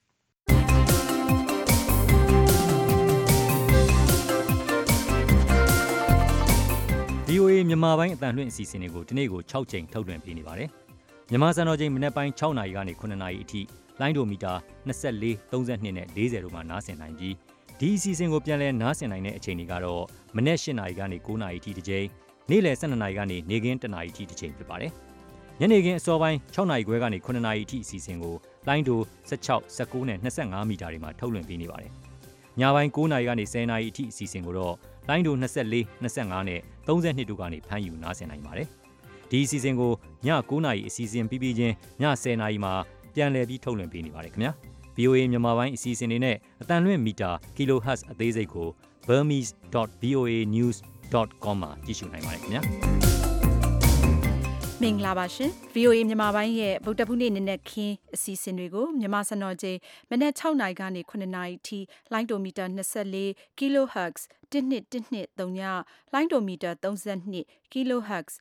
VOA မြန်မာပိုင်းအတန်လွှင့်အစီအစဉ်တွေကိုဒီနေ့ကို6ချိန်ထုတ်လွှင့်ပေးနေပါတယ်။မြန်မာစံတော်ချိန်မနေ့ပိုင်း6နာရီကနေ9နာရီအထိလိုင်းဒိုမီတာ24 32နဲ့40တို့မှာနားဆင်နိုင်ပြီးဒီအစီအစဉ်ကိုပြန်လည်နားဆင်နိုင်တဲ့အချိန်တွေကတော့မနေ့8နာရီကနေ9နာရီအထိတစ်ချိန်နေ့လယ်12နာရီကနေနေ့ခင်း1နာရီအထိတစ်ချိန်ဖြစ်ပါတယ်။ညနေခင်းအစောပိုင်း6နာရီခွဲကနေ9နာရီအထိအစီအစဉ်ကိုလိုင်းဒို16 19နဲ့25မီတာတွေမှာထုတ်လွှင့်ပေးနေပါတယ်။ညပိုင်း9နာရီကနေ10နာရီအထိအစီအစဉ်ကိုတော့လိုင်းဒို24 25နဲ့32တို့ကနေဖမ်းယူနားဆင်နိုင်ပါတယ်။ဒီအစီအစဉ်ကိုည9နာရီအစီအစဉ်ပြီးချင်းည10နာရီမှာပြန်လည်ပြီးထုတ်လွှင့်ပေးနေပါတယ်ခင်ဗျာ။ VOA မြန်မာပိုင်းအစီအစဉ်တွေနဲ့အတန်လွင့်မီတာ kilohertz အသေးစိတ်ကို burmese.voanews.com မှာကြည့်ရှုနိုင်ပါတယ်ခင်ဗျာ။မင်္ဂလာပါရှင် VOA မြန်မာပိုင်းရဲ့ဗုဒ္ဓဘုနေ့နေ့နဲ့ခင်းအစီအစဉ်တွေကိုမြန်မာစံတော်ချိန်မနက်6နာရီကနေ9နာရီထိလိုင်းဒိုမီတာ24 kHz 1213ညလိုင်းဒိုမီတာ32 kHz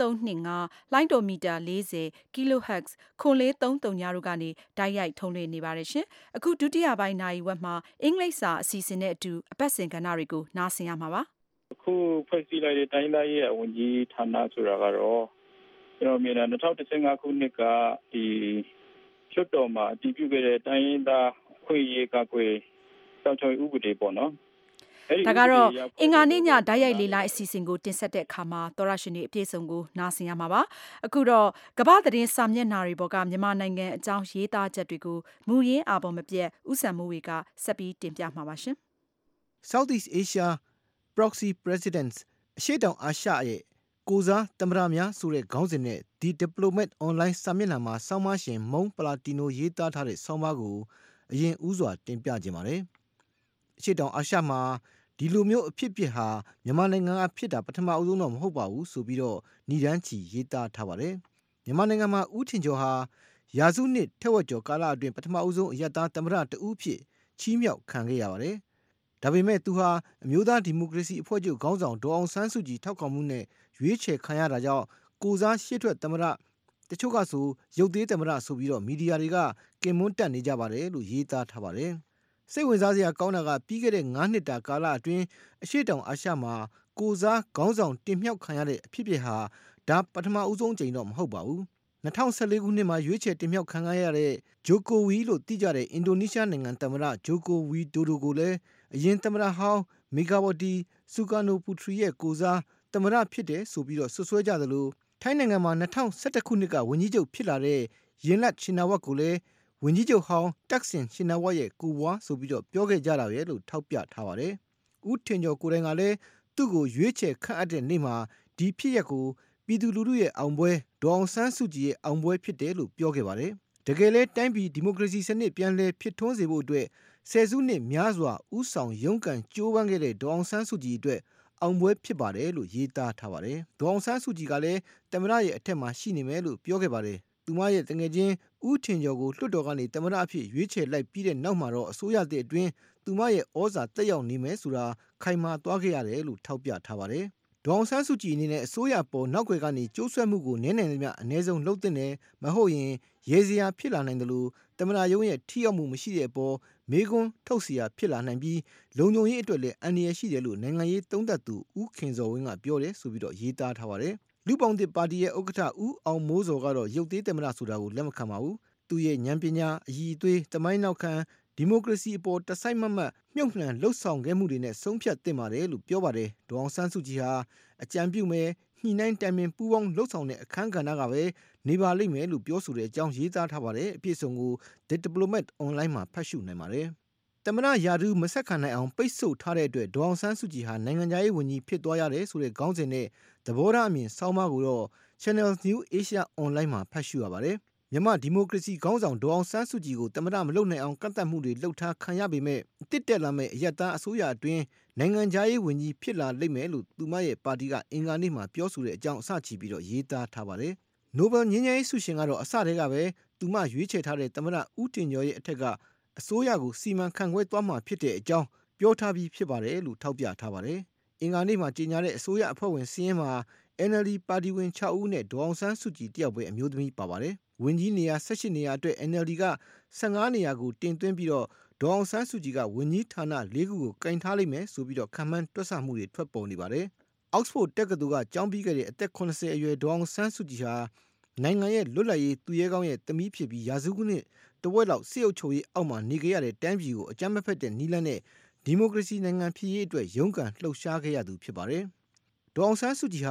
9325လိုင်းဒိုမီတာ40 kHz 9433ညတို့ကနေတိုက်ရိုက်ထုံးလွှင့်နေပါတယ်ရှင်အခုဒုတိယပိုင်းနာရီဝက်မှာအင်္ဂလိပ်စာအစီအစဉ်နဲ့အတူအပတ်စဉ်ကဏ္ဍတွေကိုနားဆင်ရမှာပါအခုဖွဲ့စည်းလိုက်တဲ့တိုင်းသားရဲ့ဝန်ကြီးဌာနဆိုတာကတော့ကျွန်တော်မြင်တာ2015ခုနှစ်ကဒီလွှတ်တော်မှာအတည်ပြုခဲ့တဲ့တိုင်းရင်းသားခွင့်ရေးကာကွယ်စောင့်ရှောက်ရေးဥပဒေပေါ့နော်ဒါကတော့အင်္ဂါနေ့ညဓာတ်ရိုက်လေးလိုက်အစီအစဉ်ကိုတင်ဆက်တဲ့အခါမှာသောရရှင်တွေအပြည့်စုံကိုနားဆင်ရမှာပါအခုတော့ကမ္ဘာသတင်းစာမျက်နှာတွေပေါ်ကမြန်မာနိုင်ငံအကြောင်းရေးသားချက်တွေကိုမူရင်းအာပေါ်မပြတ်ဥဆန်မိုးဝေကဆက်ပြီးတင်ပြမှာပါရှင် Southeast Asia Proxy Presidents အရှေ့တောင်အာရှရဲ့ကိုစားသမ္မတများဆိုတဲ့ခေါင်းစဉ်နဲ့ The Diplomat Online စာမျက်နှာမှာဆောင်းပါးရှင်မုံပလာတီနိုရေးသားထားတဲ့ဆောင်းပါးကိုအရင်ဦးစွာတင်ပြခြင်းပါတယ်အရှေ့တောင်အာရှမှာဒီလိုမျိုးအဖြစ်ဟာမြန်မာနိုင်ငံကဖြစ်တာပထမအဦးဆုံးတော့မဟုတ်ပါဘူးဆိုပြီးတော့ဏ္ဍန်ချီရေးသားထားပါတယ်မြန်မာနိုင်ငံမှာဦးထင်ကျော်ဟာရာစုနှစ်ထက်ဝက်ကျော်ကာလအတွင်းပထမအဦးဆုံးအယက်သားသမ္မတတဦးဖြစ်ချီးမြှောက်ခံခဲ့ရပါတယ်ဒါပေမဲ့သူဟာအမျိုးသားဒီမိုကရေစီအဖွဲ့ချုပ်ခေါင်းဆောင်ဒေါ်အောင်ဆန်းစုကြည်ထောက်ခံမှုနဲ့ရွေးချယ်ခံရတာကြောင့်ကိုစားရှေ့ထွက်သမ္မတတချို့ကဆိုရုပ်သေးသမ္မတဆိုပြီးတော့မီဒီယာတွေကကင်မွန်းတက်နေကြပါတယ်လို့ရေးသားထားပါတယ်စိတ်ဝင်စားစရာကောင်းတာကပြီးခဲ့တဲ့9နှစ်တာကာလအတွင်းအရှေ့တောင်အာရှမှာကိုစားခေါင်းဆောင်တင်မြှောက်ခံရတဲ့အဖြစ်ဟာဒါပထမဦးဆုံးအကြိမ်တော့မဟုတ်ပါဘူး2014ခုနှစ်မှာရွေးချယ်တင်မြှောက်ခံရတဲ့ဂျိုကိုဝီလို့သိကြတဲ့အင်ဒိုနီးရှားနိုင်ငံသမ္မတဂျိုကိုဝီဒိုဒိုကိုလည်းအရင်သမ္မတဟောင်းမီဂါဝတီစူကာနိုပူထရီရဲ့ကိုစားသမ္မတဖြစ်တယ်ဆိုပြီးတော့ဆွဆွဲကြသလိုထိုင်းနိုင်ငံမှာ2011ခုနှစ်ကဝန်ကြီးချုပ်ဖြစ်လာတဲ့ယင်လတ်ရှင်နာဝတ်ကိုလည်းဝန်ကြီးချုပ်ဟောင်းတက်ဆင်ရှင်နာဝတ်ရဲ့ကိုဘွားဆိုပြီးတော့ပြောခဲ့ကြတာပဲလို့ထောက်ပြထားပါတယ်။ဦးထင်ကျော်ကိုယ်တိုင်ကလည်းသူ့ကိုရွေးချယ်ခန့်အပ်တဲ့နေ့မှာဒီဖြစ်ရပ်ကိုပြည်သူလူထုရဲ့အောင်ပွဲဒေါအောင်ဆန်းစုကြည်ရဲ့အောင်ပွဲဖြစ်တယ်လို့ပြောခဲ့ပါတယ်။တကယ်လဲတိုင်းပြည်ဒီမိုကရေစီစနစ်ပြန်လည်ဖြစ်ထွန်းစေဖို့အတွက်ဆယ်စုနှစ်များစွာဥဆောင်ရုန်းကန်ကြိုးပမ်းခဲ့တဲ့ဒေါအောင်ဆန်းစုကြည်အတွက်အောင်ပွဲဖြစ်ပါတယ်လို့ရေးသားထားပါတယ်။ဒေါအောင်ဆန်းစုကြည်ကလည်းသမ္မတရဲ့အထက်မှာရှိနေမယ်လို့ပြောခဲ့ပါတယ်။သူမရဲ့တငယ်ချင်းဦးထင်ကျော်ကိုလွှတ်တော်ကနေသမ္မတအဖြစ်ရွေးချယ်လိုက်ပြီးတဲ့နောက်မှာတော့အစိုးရသစ်အတွင်းသူမရဲ့ဩဇာတက်ရောက်နေမယ်ဆိုတာခိုင်မာသွားခဲ့ရတယ်လို့ထောက်ပြထားပါတယ်။ဒေါအောင်ဆန်းစုကြည်အနေနဲ့အစိုးရပေါ်နောက်ွယ်ကနေကြိုးဆွဲမှုကိုနည်းနိုင်သမျှအ ਨੇ ဆုံးလှုပ်တဲ့နယ်မဟုတ်ရင်ရေစရာဖြစ်လာနိုင်တယ်လို့သမ္မတရုံးရဲ့ထိရောက်မှုမရှိတဲ့အပေါ်မေကွန်းထုတ်เสียဖြစ်လာနိုင်ပြီးလုံခြုံရေးအတွက်လည်းအန္တရာယ်ရှိတယ်လို့နိုင်ငံရေးသုံးသပ်သူဦးခင်စောဝင်းကပြောတယ်ဆိုပြီးတော့ရေးသားထားပါတယ်လူပောင်သစ်ပါတီရဲ့ဥက္ကဋ္ဌဦးအောင်မိုးစောကတော့ရုပ်သေးသမ္မတဆိုတာကိုလက်မခံပါဘူးသူရဲ့ဉာဏ်ပညာအည်အသွေးတမိုင်းနောက်ခံဒီမိုကရေစီအပေါ်တစိုက်မတ်မတ်မြုပ်နှံလှုပ်ဆောင်ခဲ့မှုတွေနဲ့ဆုံးဖြတ်သင့်ပါတယ်လို့ပြောပါတယ်ဒေါအောင်ဆန်းစုကြည်ဟာအကြံပြုမယ်ညှိနှိုင်းတိုင်ပင်ပူးပေါင်းလှုပ်ဆောင်တဲ့အခန်းကဏ္ဍကပဲနေပါလိမ့်မယ်လို့ပြောဆိုတဲ့အကြောင်းရေးသားထားပါတယ်အပြည့်စုံကို The Diplomat Online မှာဖတ်ရှုနိုင်ပါတယ်သမ္မတရာထူးမဆက်ခံနိုင်အောင်ပိတ်ဆို့ထားတဲ့အတွက်ဒေါအောင်ဆန်းစုကြည်ဟာနိုင်ငံခြားရေးဝန်ကြီးဖြစ်သွားရတယ်ဆိုတဲ့ခေါင်းစဉ်နဲ့သဘောထားအမြင်ဆောင်းပါးကိုတော့ Channel New Asia Online မှာဖတ်ရှုရပါတယ်မြန်မာဒီမိုကရေစီခေါင်းဆောင်ဒေါအောင်ဆန်းစုကြည်ကိုသမ္မတမလုပ်နိုင်အောင်ကန့်သတ်မှုတွေလှုပ်ထားခံရပေမဲ့တစ်တက်လာမဲ့အယက်သားအစိုးရအတွင်းနိုင်ငံခြားရေးဝန်ကြီးဖြစ်လာလိမ့်မယ်လို့သူမရဲ့ပါတီကအင်္ဂါနေ့မှာပြောဆိုတဲ့အကြောင်းအစချီပြီးတော့ရေးသားထားပါတယ်။နိုဘယ်ငြိမ်းချမ်းရေးဆုရှင်ကတော့အစတည်းကပဲသူမရွေးချယ်ထားတဲ့သမ္မတဦးတင်ကျော်ရဲ့အထက်ကအစိုးရကိုစီမံခန့်ခွဲသွားမှာဖြစ်တဲ့အကြောင်းပြောထားပြီးဖြစ်ပါတယ်လို့ထောက်ပြထားပါတယ်။အင်္ဂါနေ့မှာကြေညာတဲ့အစိုးရအဖွဲ့ဝင်စီးရင်မှာ NLD ပါတီဝင်6ဦးနဲ့ဒေါအောင်ဆန်းစုကြည်တယောက်ပဲအမျိုးသမီးပါပါတယ်။ဝန်ကြီးနေရာ18နေရာအတွက် NLD က15နေရာကိုတင်သွင်းပြီးတော့ဒေါအောင်ဆန်းစုကြည်ကဝန်ကြီးဌာန4ခုကိုကင်ထားလိမ့်မယ်ဆိုပြီးတော့ခံမှန်းတွက်ဆမှုတွေထွက်ပေါ်နေပါတယ်။ Oxford တက္ကသိုလ်ကကျောင်းပြီးခဲ့တဲ့အသက်80အရွယ်ဒေါအောင်ဆန်းစုကြည်ဟာနိုင်ငံရဲ့လွတ်လပ်ရေးသူရဲကောင်းရဲ့သမီးဖြစ်ပြီးရာစုနှစ်တဝက်လောက်စစ်အုပ်ချုပ်ရေးအောက်မှာနေကြရတဲ့တိုင်းပြည်ကိုအကြမ်းမဖက်တဲ့နီးလန်းနဲ့ဒီမိုကရေစီနိုင်ငံဖြစ်ရေးအတွက်ရုန်းကန်လှုပ်ရှားခဲ့ရသူဖြစ်ပါတယ်။ဒေါအောင်ဆန်းစုကြည်ဟာ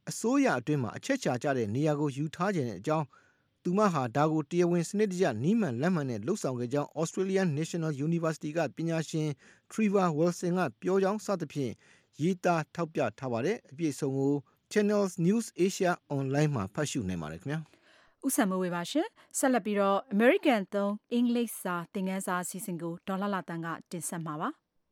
အစိုးရအတွင်းမှာအချက်ချာကြတဲ့နေရာကိုယူထားခြင်းတဲ့အကြောင်းသူမဟာဒါကိုတရားဝင်စနစ်တကျနီးမှန်လက်မှန်နဲ့လှုပ်ဆောင်ခဲ့ကြောင်း Australian National University ကပညာရှင် Trevor Wilson ကပြောကြောင်းစသဖြင့်ရေးသားထောက်ပြထားပါတယ်အပြည့်စုံကို Channels News Asia Online မှာဖတ်ရှုနိုင်ပါတယ်ခင်ဗျာဥဆန်မိုးဝေပါရှင်ဆက်လက်ပြီးတော့ American သုံးအင်္ဂလိပ်စာသင်ခန်းစာအစီအစဉ်ကိုဒေါ်လာတန်းကတင်ဆက်မှာပါ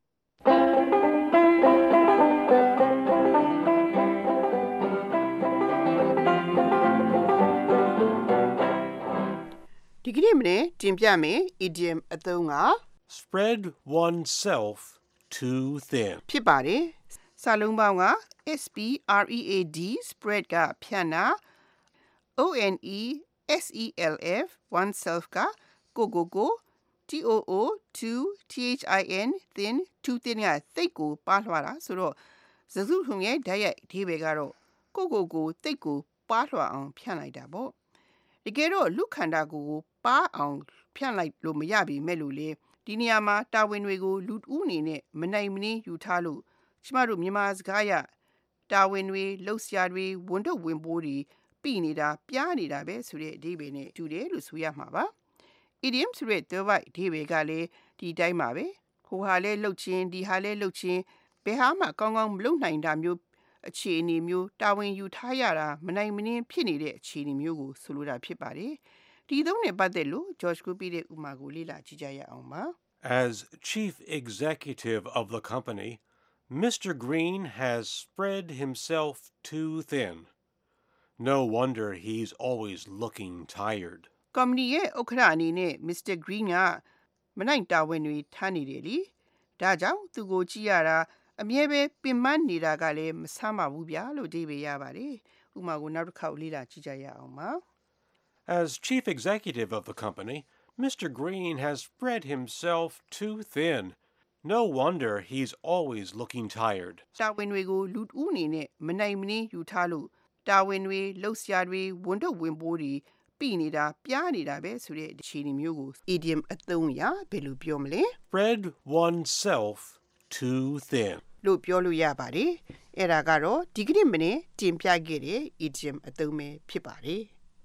ဒီကနေ့မနေ့တင်ပြမယ် idiom အသုံးက spread oneself too thin ဖြစ်ပါတယ်စာလုံးပေါင်းက spread spread ကဖြန့်တာ oneself oneself ကကိုtoo thin thin too thin ကသိပ်ကိုပါးလွှာတာဆိုတော့စကားစုထုံရဲ့ဓာတ်ရိုက်အဓိပ္ပာယ်ကတော့ကိုသိပ်ကိုပါးလွှာအောင်ဖြန့်လိုက်တာပေါ့တကယ်တော့လူခန္ဓာကိုယ်ပါအောင်ဖြန့်လိုက်လို့မရပြီမဲ့လို့လေဒီနေရာမှာတာဝန်တွေကိုလူဦးအနေနဲ့မနိုင်မနှင်းယူထားလို့ကျမတို့မြန်မာစကားရတာဝန်တွေလှုပ်ရှားတွေဝန်တော့ဝင်ပိုးတွေပြီးနေတာပြားနေတာပဲဆိုတဲ့အဓိပ္ပာယ်နဲ့တူတယ်လို့ဆိုရမှာပါ idiom ဆိုတဲ့သွယ်ဝိုက်အဓိပ္ပာယ်ကလည်းဒီတိုင်းပါပဲဟိုဟာလဲလှုပ်ချင်းဒီဟာလဲလှုပ်ချင်းဘယ်ဟာမှကောင်းကောင်းမလုပ်နိုင်တာမျိုးအခြေအနေမျိုးတာဝန်ယူထားရတာမနိုင်မနှင်းဖြစ်နေတဲ့အခြေအနေမျိုးကိုဆိုလိုတာဖြစ်ပါတယ်ဒီသုံးနဲ့ပတ်သက်လို့ George ကိုပြတဲ့ဥမာကိုလေ့လာကြည့်ကြရအောင်ပါ As chief executive of the company, Mr. Green has spread himself too thin. No wonder he's always looking tired. ကုမ္ပဏီရဲ့ဥက္ကဋ္ဌအနေနဲ့ Mr. Green ကမနိုင်တာဝန်တွေထားနေတယ်လေဒါကြောင့်သူကိုကြည့်ရတာအမြဲပဲပင်ပန်းနေတာကလည်းမဆမ်းပါဘူးဗျာလို့အဓိပ္ပာယ်ရပါတယ်ဥပမာကိုနောက်တစ်ခေါက်လေ့လာကြည့်ကြရအောင်ပါ As chief executive of the company, Mr. Green has spread himself too thin. No wonder he's always looking tired. တာဝန်တွေကိုလူဦးအနေနဲ့မနိုင်မနှင်းယူထားလို့တာဝန်တွေလှုပ်ရှားတွေဝန်တော့ဝင်ပိုးတွေပြီးနေတာပြားနေတာပဲဆိုတဲ့အခြေအနေမျိုးကို idiom အသုံးအရဘယ်လိုပြောမလဲ Spread oneself too thin လို့ပြောလို့ရပါတယ်အဲ့ဒါကတော့ဒီကနေ့မနေ့တင်ပြခဲ့တဲ့ idiom အသုံးပဲဖြစ်ပါတယ်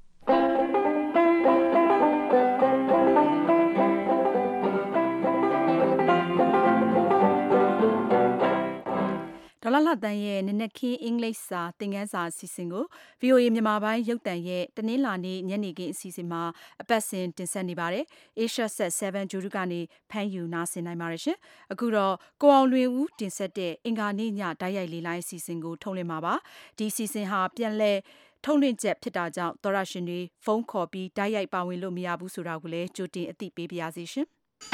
ဒေါ်လာလတန်းရဲ့နနက်ခင်းအင်္ဂလိပ်စာသင်ခန်းစာအစီအစဉ်ကို VOA မြန်မာပိုင်းရုပ်သံရဲ့တနင်္လာနေ့ညနေခင်းအစီအစဉ်မှာအပတ်စဉ်တင်ဆက်နေပါတယ်။ Asia Set 7 ဂျူရီကနေဖမ်းယူနားဆင်နိုင်ပါတယ်ရှင်။အခုတော့ကိုအောင်လွင်ဦးတင်ဆက်တဲ့အင်္ဂါနေ့ညဓာတ်ရိုက်လေးလိုင်းအစီအစဉ်ကိုထုတ်လွှင့်မှာပါ။ဒီအစီအစဉ်ဟာပြန်လည်ထုတ်လွှင့်ချက်ဖြစ်တာကြောင့်သောရရှင်တွေဖုန်းခေါ်ပြီးဓာတ်ရိုက်ပါဝင်လို့မရဘူးဆိုတာကိုလည်းကြိုတင်အသိပေးပါရစေရှင်။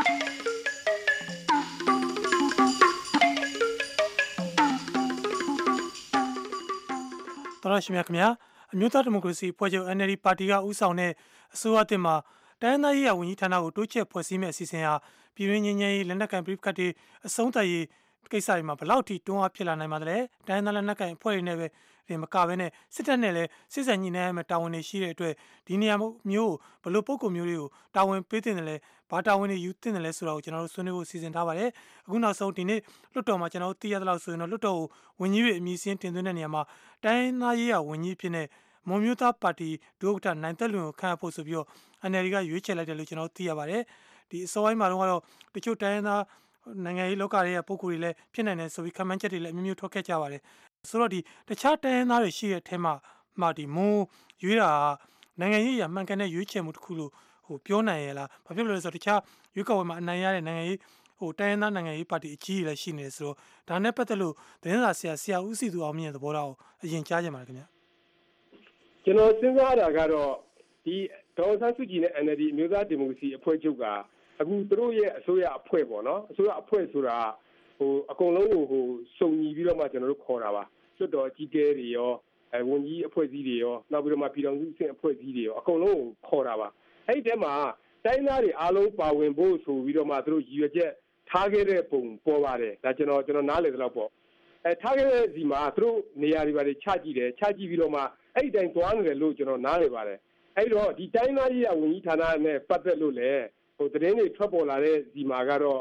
တော်ရရှိမြခင်ဗျာအမျိုးသားဒီမိုကရေစီဖွဲ့ချုပ် NLD ပါတီကဦးဆောင်တဲ့အစိုးရအသစ်မှာတိုင်းဒေသရေးရာဝန်ကြီးဌာနကိုတိုးချဲ့ဖွဲ့စည်းမဲ့အစီအစဉ်ဟာပြည်တွင်းငြိမ်းချမ်းရေးလက်နက်ကိုင်ပြည်ပခတ်တွေအဆုံးသတ်ရေးကိစ္စတွေမှာဘယ်လောက်ထိတွန်းအားဖြစ်လာနိုင်မှာလဲတိုင်းဒေသလက်နက်ကိုင်အဖွဲ့တွေနဲ့ပဲဒီမကဘဲနဲ့စစ်တပ်နဲ့လည်းစစ်စံညှိနှိုင်းရမယ့်တာဝန်တွေရှိတဲ့အတွက်ဒီနေရာမျိုးဘလို့ပုံကုမျိုးတွေကိုတာဝန်ပေးတင်တယ်လဲဘာတာဝန်တွေယူတင်တယ်လဲဆိုတာကိုကျွန်တော်တို့ဆွေးနွေးဖို့စီစဉ်ထားပါတယ်အခုနောက်ဆုံးဒီနေ့လွှတ်တော်မှာကျွန်တော်တို့သိရသလောက်ဆိုရင်တော့လွှတ်တော်ကိုဝန်ကြီးတွေအမည်စင်းတင်သွင်းတဲ့နေရာမှာတိုင်းသားရေးရာဝန်ကြီးဖြစ်တဲ့မွန်မျိုးသားပါတီဒုဥက္ကဋ္ဌနိုင်သက်လွင်ကိုခန့်အပ်ဖို့ဆိုပြီးတော့ NLD ကရွေးချယ်လိုက်တယ်လို့ကျွန်တော်တို့သိရပါတယ်ဒီအစောပိုင်းမှာတော့တချို့တိုင်းသားနိုင်ငံရေးလောကရဲ့ပုံကိုယ်တွေလည်းဖြစ်နိုင်တယ်ဆိုပြီးခန့်မှန်းချက်တွေလည်းအမျိုးမျိုးထွက်ခဲ့ကြပါတယ်ဆိုတော့ဒီတခြားတိုင်းသားတွေရှိတဲ့အထက်မှာဒီမွန်ရွေးတာနိုင်ငံရေးရမှန်ကန်တဲ့ရွေးချယ်မှုတစ်ခုလို့ပြောနိုင်ရလားဘာဖြစ်လို့လဲဆိုတော့တခြားရွေးကောက်ပွဲမှာအနိုင်ရတဲ့နိုင်ငံရေးတိုင်းသားနိုင်ငံရေးပါတီအကြီးကြီးလည်းရှိနေတယ်ဆိုတော့ဒါနဲ့ပတ်သက်လို့သတင်းစာဆရာဦးစီသူအောင်မြင့်သဘောထားကိုအရင်ကြားကြပါမယ်ခင်ဗျကျွန်တော်စဉ်းစားတာကတော့ဒီဒေါ်ဆန်းစုကြည်နဲ့ NLD အမျိုးသားဒီမိုကရေစီအဖွဲ့ချုပ်ကအခုသူတို့ရဲ့အစိုးရအဖွဲ့ပေါ့နော်အစိုးရအဖွဲ့ဆိုတာအကုန်လုံးကိုစုံညီပြီးတော့မှကျွန်တော်တို့ခေါ်တာပါလွှတ်တော်အကြီးအကဲတွေရောဝန်ကြီးအဖွဲ့အစည်းတွေရောနောက်ပြီးတော့မှပြည်ထောင်စုအဆင့်အဖွဲ့အစည်းတွေရောအကုန်လုံးကိုခေါ်တာပါအဲ့ဒီထဲမှာတိုင်းသားတွေအားလုံးပါဝင်ဖို့ဆိုပြီးတော့မှသူတို့ရည်ရွယ်ချက်ထားခဲ့တဲ့ပုံပေါ်ပါတယ်ဒါကျွန်တော်နားလည်သလောက်ပေါ့ထားခဲ့တဲ့စီမှာသူတို့နေရာတွေပါတယ်ချကြည့်ပြီးတော့မှအဲ့ဒီတိုင်းသွားနေတယ်လို့ကျွန်တော်နားလည်ပါတယ်အဲ့တော့ဒီတိုင်းသားရေးဝန်ကြီးဌာနနဲ့ပတ်သက်လို့လည်းသတင်းတွေထွက်ပေါ်လာတဲ့စီမှာကတော့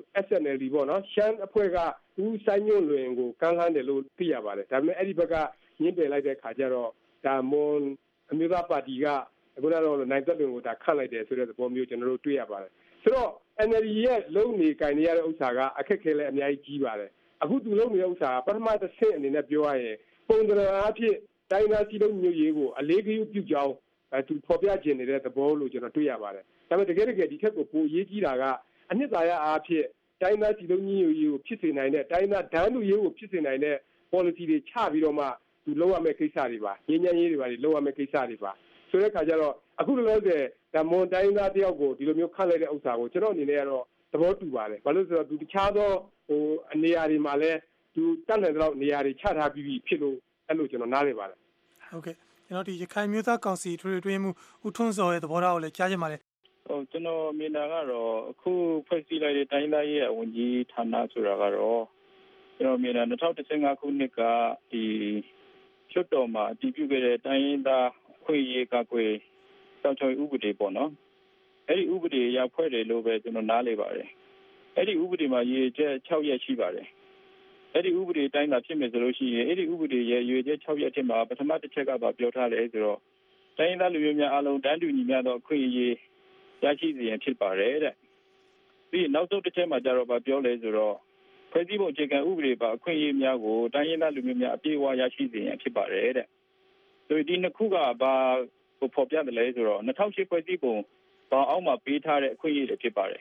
SNLD ပေါ့နော်ရှမ်းအဖွဲ့ကဦးစိုင်းညွန့်လွင်ကိုကမ်းလှမ်းတယ်လို့သိရပါတယ်ဒါပေမဲ့အဲ့ဒီဘက်ကညှင်းပယ်လိုက်တဲ့ခါကျတော့ဒါမွန်အမျိုးသားပါတီကခုနကတော့နိုင်သက်ပင်ကိုဒါခန့်လိုက်တယ်ဆိုတဲ့သဘောမျိုးကျွန်တော်တို့တွေ့ရပါတယ်ဆိုတော့ NLD ရဲ့လုံနေကင်နေရတဲ့ဥစ္စာကအခက်ခဲလည်းအများကြီးကြီးပါတယ်အခုသူလုံနေတဲ့ဥစ္စာပထမတစ်ဆင့်အနေနဲ့ပြောရရင်ပုံသဏ္ဍာန်အဖြစ်တိုင်းသားစီလုံးမျိုးရေးကိုအလေးဂရုပြုကြောင်းသူဖော်ပြခြင်းနေတဲ့သဘောလို့ကျွန်တော်တွေ့ရပါတယ်ဒါပေမဲ့တကယ်ဒီထက်ကိုပိုအရေးကြီးတာကအနှစ်သာရအားဖြင့်တိုင်းသားစီလုံးမျိုးရေးကိုဖြစ်စေနိုင်တဲ့တိုင်းသားဒန်းလူရေးကိုဖြစ်စေနိုင်တဲ့ policy တွေချပြီးတော့မှသူလုပ်ရမယ့်ကိစ္စတွေပါငြိမ်းချမ်းရေးတွေပါလုပ်ရမယ့်ကိစ္စတွေပါဆိုတဲ့ခါကျတော့အခုလောလောဆယ်ဒါမွန်တိုင်းသားတယောက်ကိုဒီလိုမျိုးခန့်လိုက်တဲ့ဥစ္စာကိုကျွန်တော်အနေနဲ့ကတော့သဘောတူပါတယ်ဘာလို့ဆိုတော့သူတခြားသောနေရာတွေမှာလည်းသူတတ်နိုင်တဲ့နေရာတွေချထားပြီးဖြစ်လို့အဲ့လိုကျွန်တော်နားလည်ပါတယ်ဟုတ်ကဲ့ကျွန်တော်ဒီရခိုင်မျိုးသားကောင်စီထွေထွေမှုဦးထွန်းစောရဲ့သဘောထားကိုလည်းကြားချင်ပါတယ်ဟုတ်ကျွန်တော်မြင်တာကတော့အခုဖွဲ့စည်းလိုက်တဲ့တိုင်းသားရဲ့ဝန်ကြီးဌာနဆိုတာကတော့ကျွန်တော်မြင်တာ2015ခုနှစ်ကဒီလွှတ်တော်မှာအတည်ပြုခဲ့တဲ့တိုင်းသားခွင့်ရေးကကွယ်စောင့်ရှောက်ဥပဒေပေါ့နော်အဲ့ဒီဥပဒေအရဖွဲ့တယ်လို့ပဲကျွန်တော်နားလည်ပါတယ်အဲ့ဒီဥပဒေမှာရည်ချက်6ရက်ရှိပါတယ်အဲ့ဒီဥပဒေတိုင်းသာဖြစ်မယ်ဆိုလို့ရှိရင်အဲ့ဒီဥပဒေရဲ့ရည်ချက်6ရက်ထဲမှာပထမတစ်ချက်ကပြောထားတယ်ဆိုတော့တိုင်းသားလူမျိုးများအလုံးတန်းတူညီမျှသောအခွင့်အရေးရရှိစေရန်ဖြစ်ပါတယ်တဲ့ပြီးနောက်ဆုံးတစ်ချက်မှာကျတော့ပြောလဲဆိုတော့ဖွဲ့စည်းပုံအခြေခံဥပဒေပါအခွင့်အရေးများကိုတိုင်းရင်းသားလူမျိုးများအပြည့်အဝရရှိစေရန်ဖြစ်ပါတယ်တဲ့ဆိုဒီနှစ်ခုကကိုဖော်ပြတယ်လဲဆိုတော့2008ဖွဲ့စည်းပုံပေါင်းအောက်မှာပေးထားတဲ့အခွင့်အရေးတွေဖြစ်ပါတယ်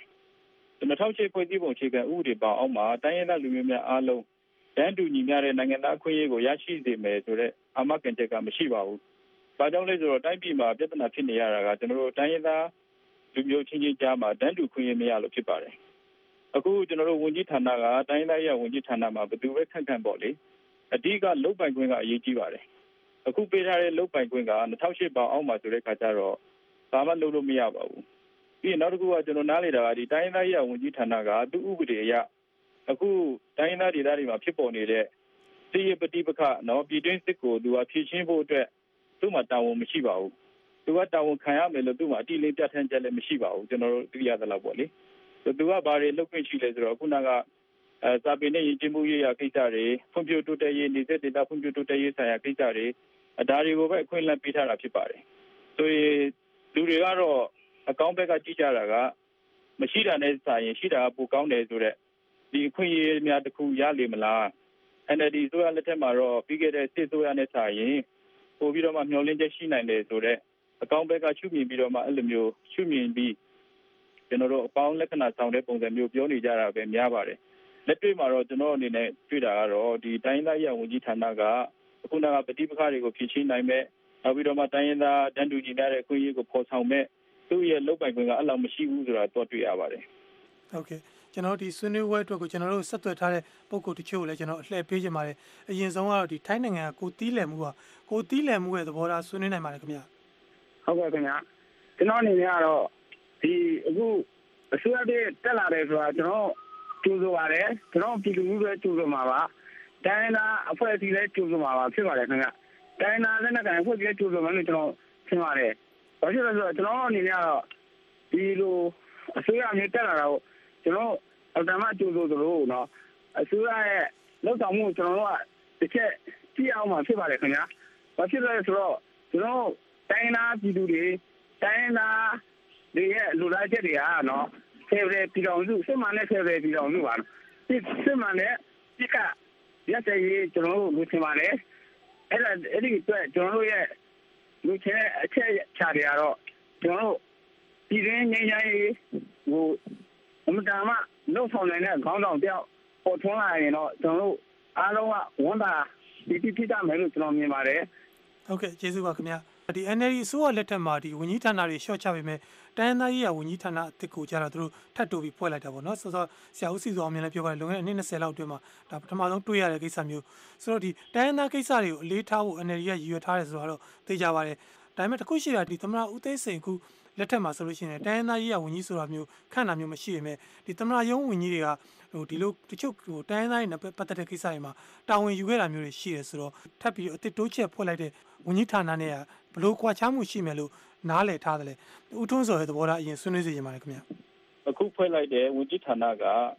2008ဖွဲ့စည်းပုံအခြေခံဥပဒေပေါင်းအောက်မှာတိုင်းရင်းသားလူမျိုးများအားလုံးတန်းတူညီမျှတဲ့နိုင်ငံသားအခွင့်အရေးကိုရရှိစေမယ်ဆိုတဲ့အာမခံချက်ကမရှိပါဘူး။ဘာကြောင့်လဲဆိုတော့တိုင်းပြည်မှာပြဿနာဖြစ်နေရတာကကျွန်တော်တို့တိုင်းရင်းသားလူမျိုးချင်းချင်းကြားမှာတန်းတူခွင့်ရမရလို့ဖြစ်ပါတယ်။အခုကျွန်တော်တို့ဝန်ကြီးဌာနကတိုင်းသားရေးဝန်ကြီးဌာနမှာဘယ်သူပဲခန့်ခန့်ပေါ့လေ။အဓိကလုံပိုင်ခွင့်ကအရေးကြီးပါတယ်။အခုပေးထားတဲ့လုံပိုင်ခွင့်က2008ပေါင်အောက်မှာဆိုတဲ့ခါကျတော့ဘာမှလုပ်လို့မရပါဘူး။ပြီးရင်နောက်တစ်ခုကကျွန်တော်နားလေတာကဒီတိုင်းသားရေးဝန်ကြီးဌာနကသူ့ဥပဒေအရအခုတိုင်းသားဒေသတွေမှာဖြစ်ပေါ်နေတဲ့စစ်ရေးပဋိပက္ခနော်ပြည်တွင်းစစ်ကိုသူကဖြည့်ရှင်းဖို့အတွက်သူ့မှာတာဝန်မရှိပါဘူးသူကတာဝန်ခံရမယ်လို့သူ့မှာအတိအလင်းပြဋ္ဌာန်းချက်လည်းမရှိပါဘူးကျွန်တော်တို့သိရသလောက်ပေါ့လေသူကဘာတွေလုပ်ခွင့်ရှိလဲဆိုတော့ခုနကစာပေနဲ့ယဉ်ကျေးမှုရေးရာကိစ္စတွေဖွံ့ဖြိုးတိုးတက်ရေးနေတဲ့ဒေသဖွံ့ဖြိုးတိုးတက်ရေးဆိုင်ရာကိစ္စတွေဒါတွေကိုပဲအခွင့်အလမ်းပေးထားတာဖြစ်ပါတယ်ဆိုရင်လူတွေကတော့အကောင့်ဘက်ကကြည့်ကြတာကမရှိတာနဲ့စာရင်ရှိတာကပိုကောင်းတယ်ဆိုတော့ဒီအခွင့်အရေးများတစ်ခုရလိမ့်မလား NLD ဆိုရလက်ထက်မှာတော့ပြီးခဲ့တဲ့စစ်ဆိုရနဲ့စာရင်ပို့ပြီးတော့မှမျှော်လင့်ချက်ရှိနိုင်တယ်ဆိုတော့အကောင့်ဘက်ကရှုမြင်ပြီးတော့မှအဲ့လိုမျိုးရှုမြင်ပြီးကျွန်တော်တို့အပေါင်းလက္ခဏာဆောင်တဲ့ပုံစံမျိုးပြောနေကြတာပဲများပါတယ်လက်တွေ့မှာတော့ကျွန်တော်အနေနဲ့တွေ့တာကတော့ဒီတိုင်းသားရေးဝန်ကြီးဌာနကအခုနကပဋိပက္ခတွေကိုဖြေရှင်းနိုင်မဲ့နောက်ပြီးတော့မှတိုင်းသားတန်းတူညီတဲ့အခွင့်အရေးကိုဖော်ဆောင်မဲ့သူ့ရဲ့လုပ်ပိုင်ခွင့်ကအဲ့လောက်မရှိဘူးဆိုတာတော့တွေ့ရပါတယ်ဟုတ်ကဲ့ကျွန်တော်ဒီဆွေးနွေးပွဲအတွက်ကိုကျွန်တော်တို့ဆက်သွယ်ထားတဲ့ပုံကိုတချို့ကိုလည်းကျွန်တော်အလှည့်ပေးချင်ပါတယ်အရင်ဆုံးကတော့ဒီထိုင်းနိုင်ငံကကိုတီးလည်မှုရဲ့သဘောထားဆွေးနွေးနိုင်ပါတယ်ခင်ဗျဟုတ်ကဲ့ခင်ဗျကျွန်တော်အနေနဲ့ကတော့ဒီအခုအစိုးရတက်လာတယ်ဆိုတာကျွန်တော်ကြိုးစားပါတယ်ကျွန်တော်ပြည်သူလူထုလည်းကြိုးစားမှာပါတိုင်းသားအဖွဲ့အစည်းလည်းကြိုးစားမှာပါဖြစ်ပါတယ်ခင်ဗျတိုင်းသားနဲ့နိုင်ငံအဖွဲ့အစည်းလည်းကြိုးစားမှာလို့ကျွန်တော်ထင်ပါတယ်ဘာဖြစ်လဲဆိုတော့ကျွန်တော်အနေနဲ့ကတော့ဒီလိုအစိုးရမျိုးတက်လာတော့ကျွန်တော်အတမအကျိုးဆိုလို့နော်အစိုးရရဲ့လောက်ဆောင်မှုကျွန်တော်တို့ကတစ်ချက်ကြည့်အောင်မှဖြစ်ပါတယ်ခင်ဗျာဘာဖြစ်လဲဆိုတော့ကျွန်တော်တိုင်းသားပြည်သူတွေတိုင်းသားတွေရဲ့လူသားချက်တွေကနော်ဆယ်ရပြည်တော်စုစစ်မှန်တဲ့ဆယ်ရပြည်တော်စုပါစစ်မှန်တဲ့ဒီကရက်စရေးကျွန်တော်တို့လူချင်ပါတယ်အဲ့ဒီအတွက်ကျွန်တော်တို့ရဲ့လူချင်အချက်ချတွေကတော့ကျွန်တော်တို့ပြည်ရင်းငြိမ်းချမ်းရေးဟိုအမှန်တမ်းနှုတ်ဆောင်နိုင်တဲ့ခေါင်းဆောင်တယောက်ပေါ်ထွန်းလာရင်တော့ကျွန်တော်တို့အားလုံးကဝန်တာဒီဖြစ်တာမယ်လို့ကျွန်တော်မြင်ပါတယ်ဟုတ်ကဲ့ကျေးဇူးပါခင်ဗျာဒီ NLD အစိုးရလက်ထက်မှာဒီဝန်ကြီးဌာနတွေရှော့ချပေးမယ်တိုင်းသားရေးရာဝန်ကြီးဌာနအသစ်ကိုကြာတော့သူတို့ထပ်တိုးပြီးဖွဲ့လိုက်တာပေါ့နော်ဆိုတော့ဆရာဦးစီစောအောင်မြင်လည်းပြောပါတယ်လွန်ခဲ့တဲ့အနည်း20လောက်အတွင်းမှာဒါပထမဆုံးတွေ့ရတဲ့ကိစ္စမျိုးဆိုတော့ဒီတိုင်းသားကိစ္စတွေကိုအလေးထားဖို့ NLD ကရည်ရွယ်ထားတယ်ဆိုတော့သိကြပါတယ်ဒါပေမဲ့တစ်ခုရှိတာဒီသမ္မတဦးသိန်းစိန်ခုလက်ထက်မှာဆိုလို့ရှိရင်တိုင်းသားရေးရာဝန်ကြီးဆိုတာမျိုးခန့်တာမျိုးမရှိပေမဲ့ဒီသမ္မတရုံးဝန်ကြီးတွေကဒီလိုတချို့တိုင်းသားရေးနဲ့ပတ်သက်တဲ့ကိစ္စတွေမှာတာဝန်ယူခဲ့တာမျိုးတွေရှိတယ်ဆိုတော့ထပ်ပြီးအစ်စ်တိုးချက်ဖွဲ့လိုက်တဲ့ဝန်ကြီးဌာနနဲ့ကဘလို့ကွာခြားမှုရှိမယ်လို့နားလည်ထားတယ်လေဦးထွန်းစောရဲ့သဘောထားအရင်ဆွေးနွေးစီရင်ပါတယ်ခင်ဗျအခုဖွဲ့လိုက်တဲ့ဝန်ကြီးဌာနက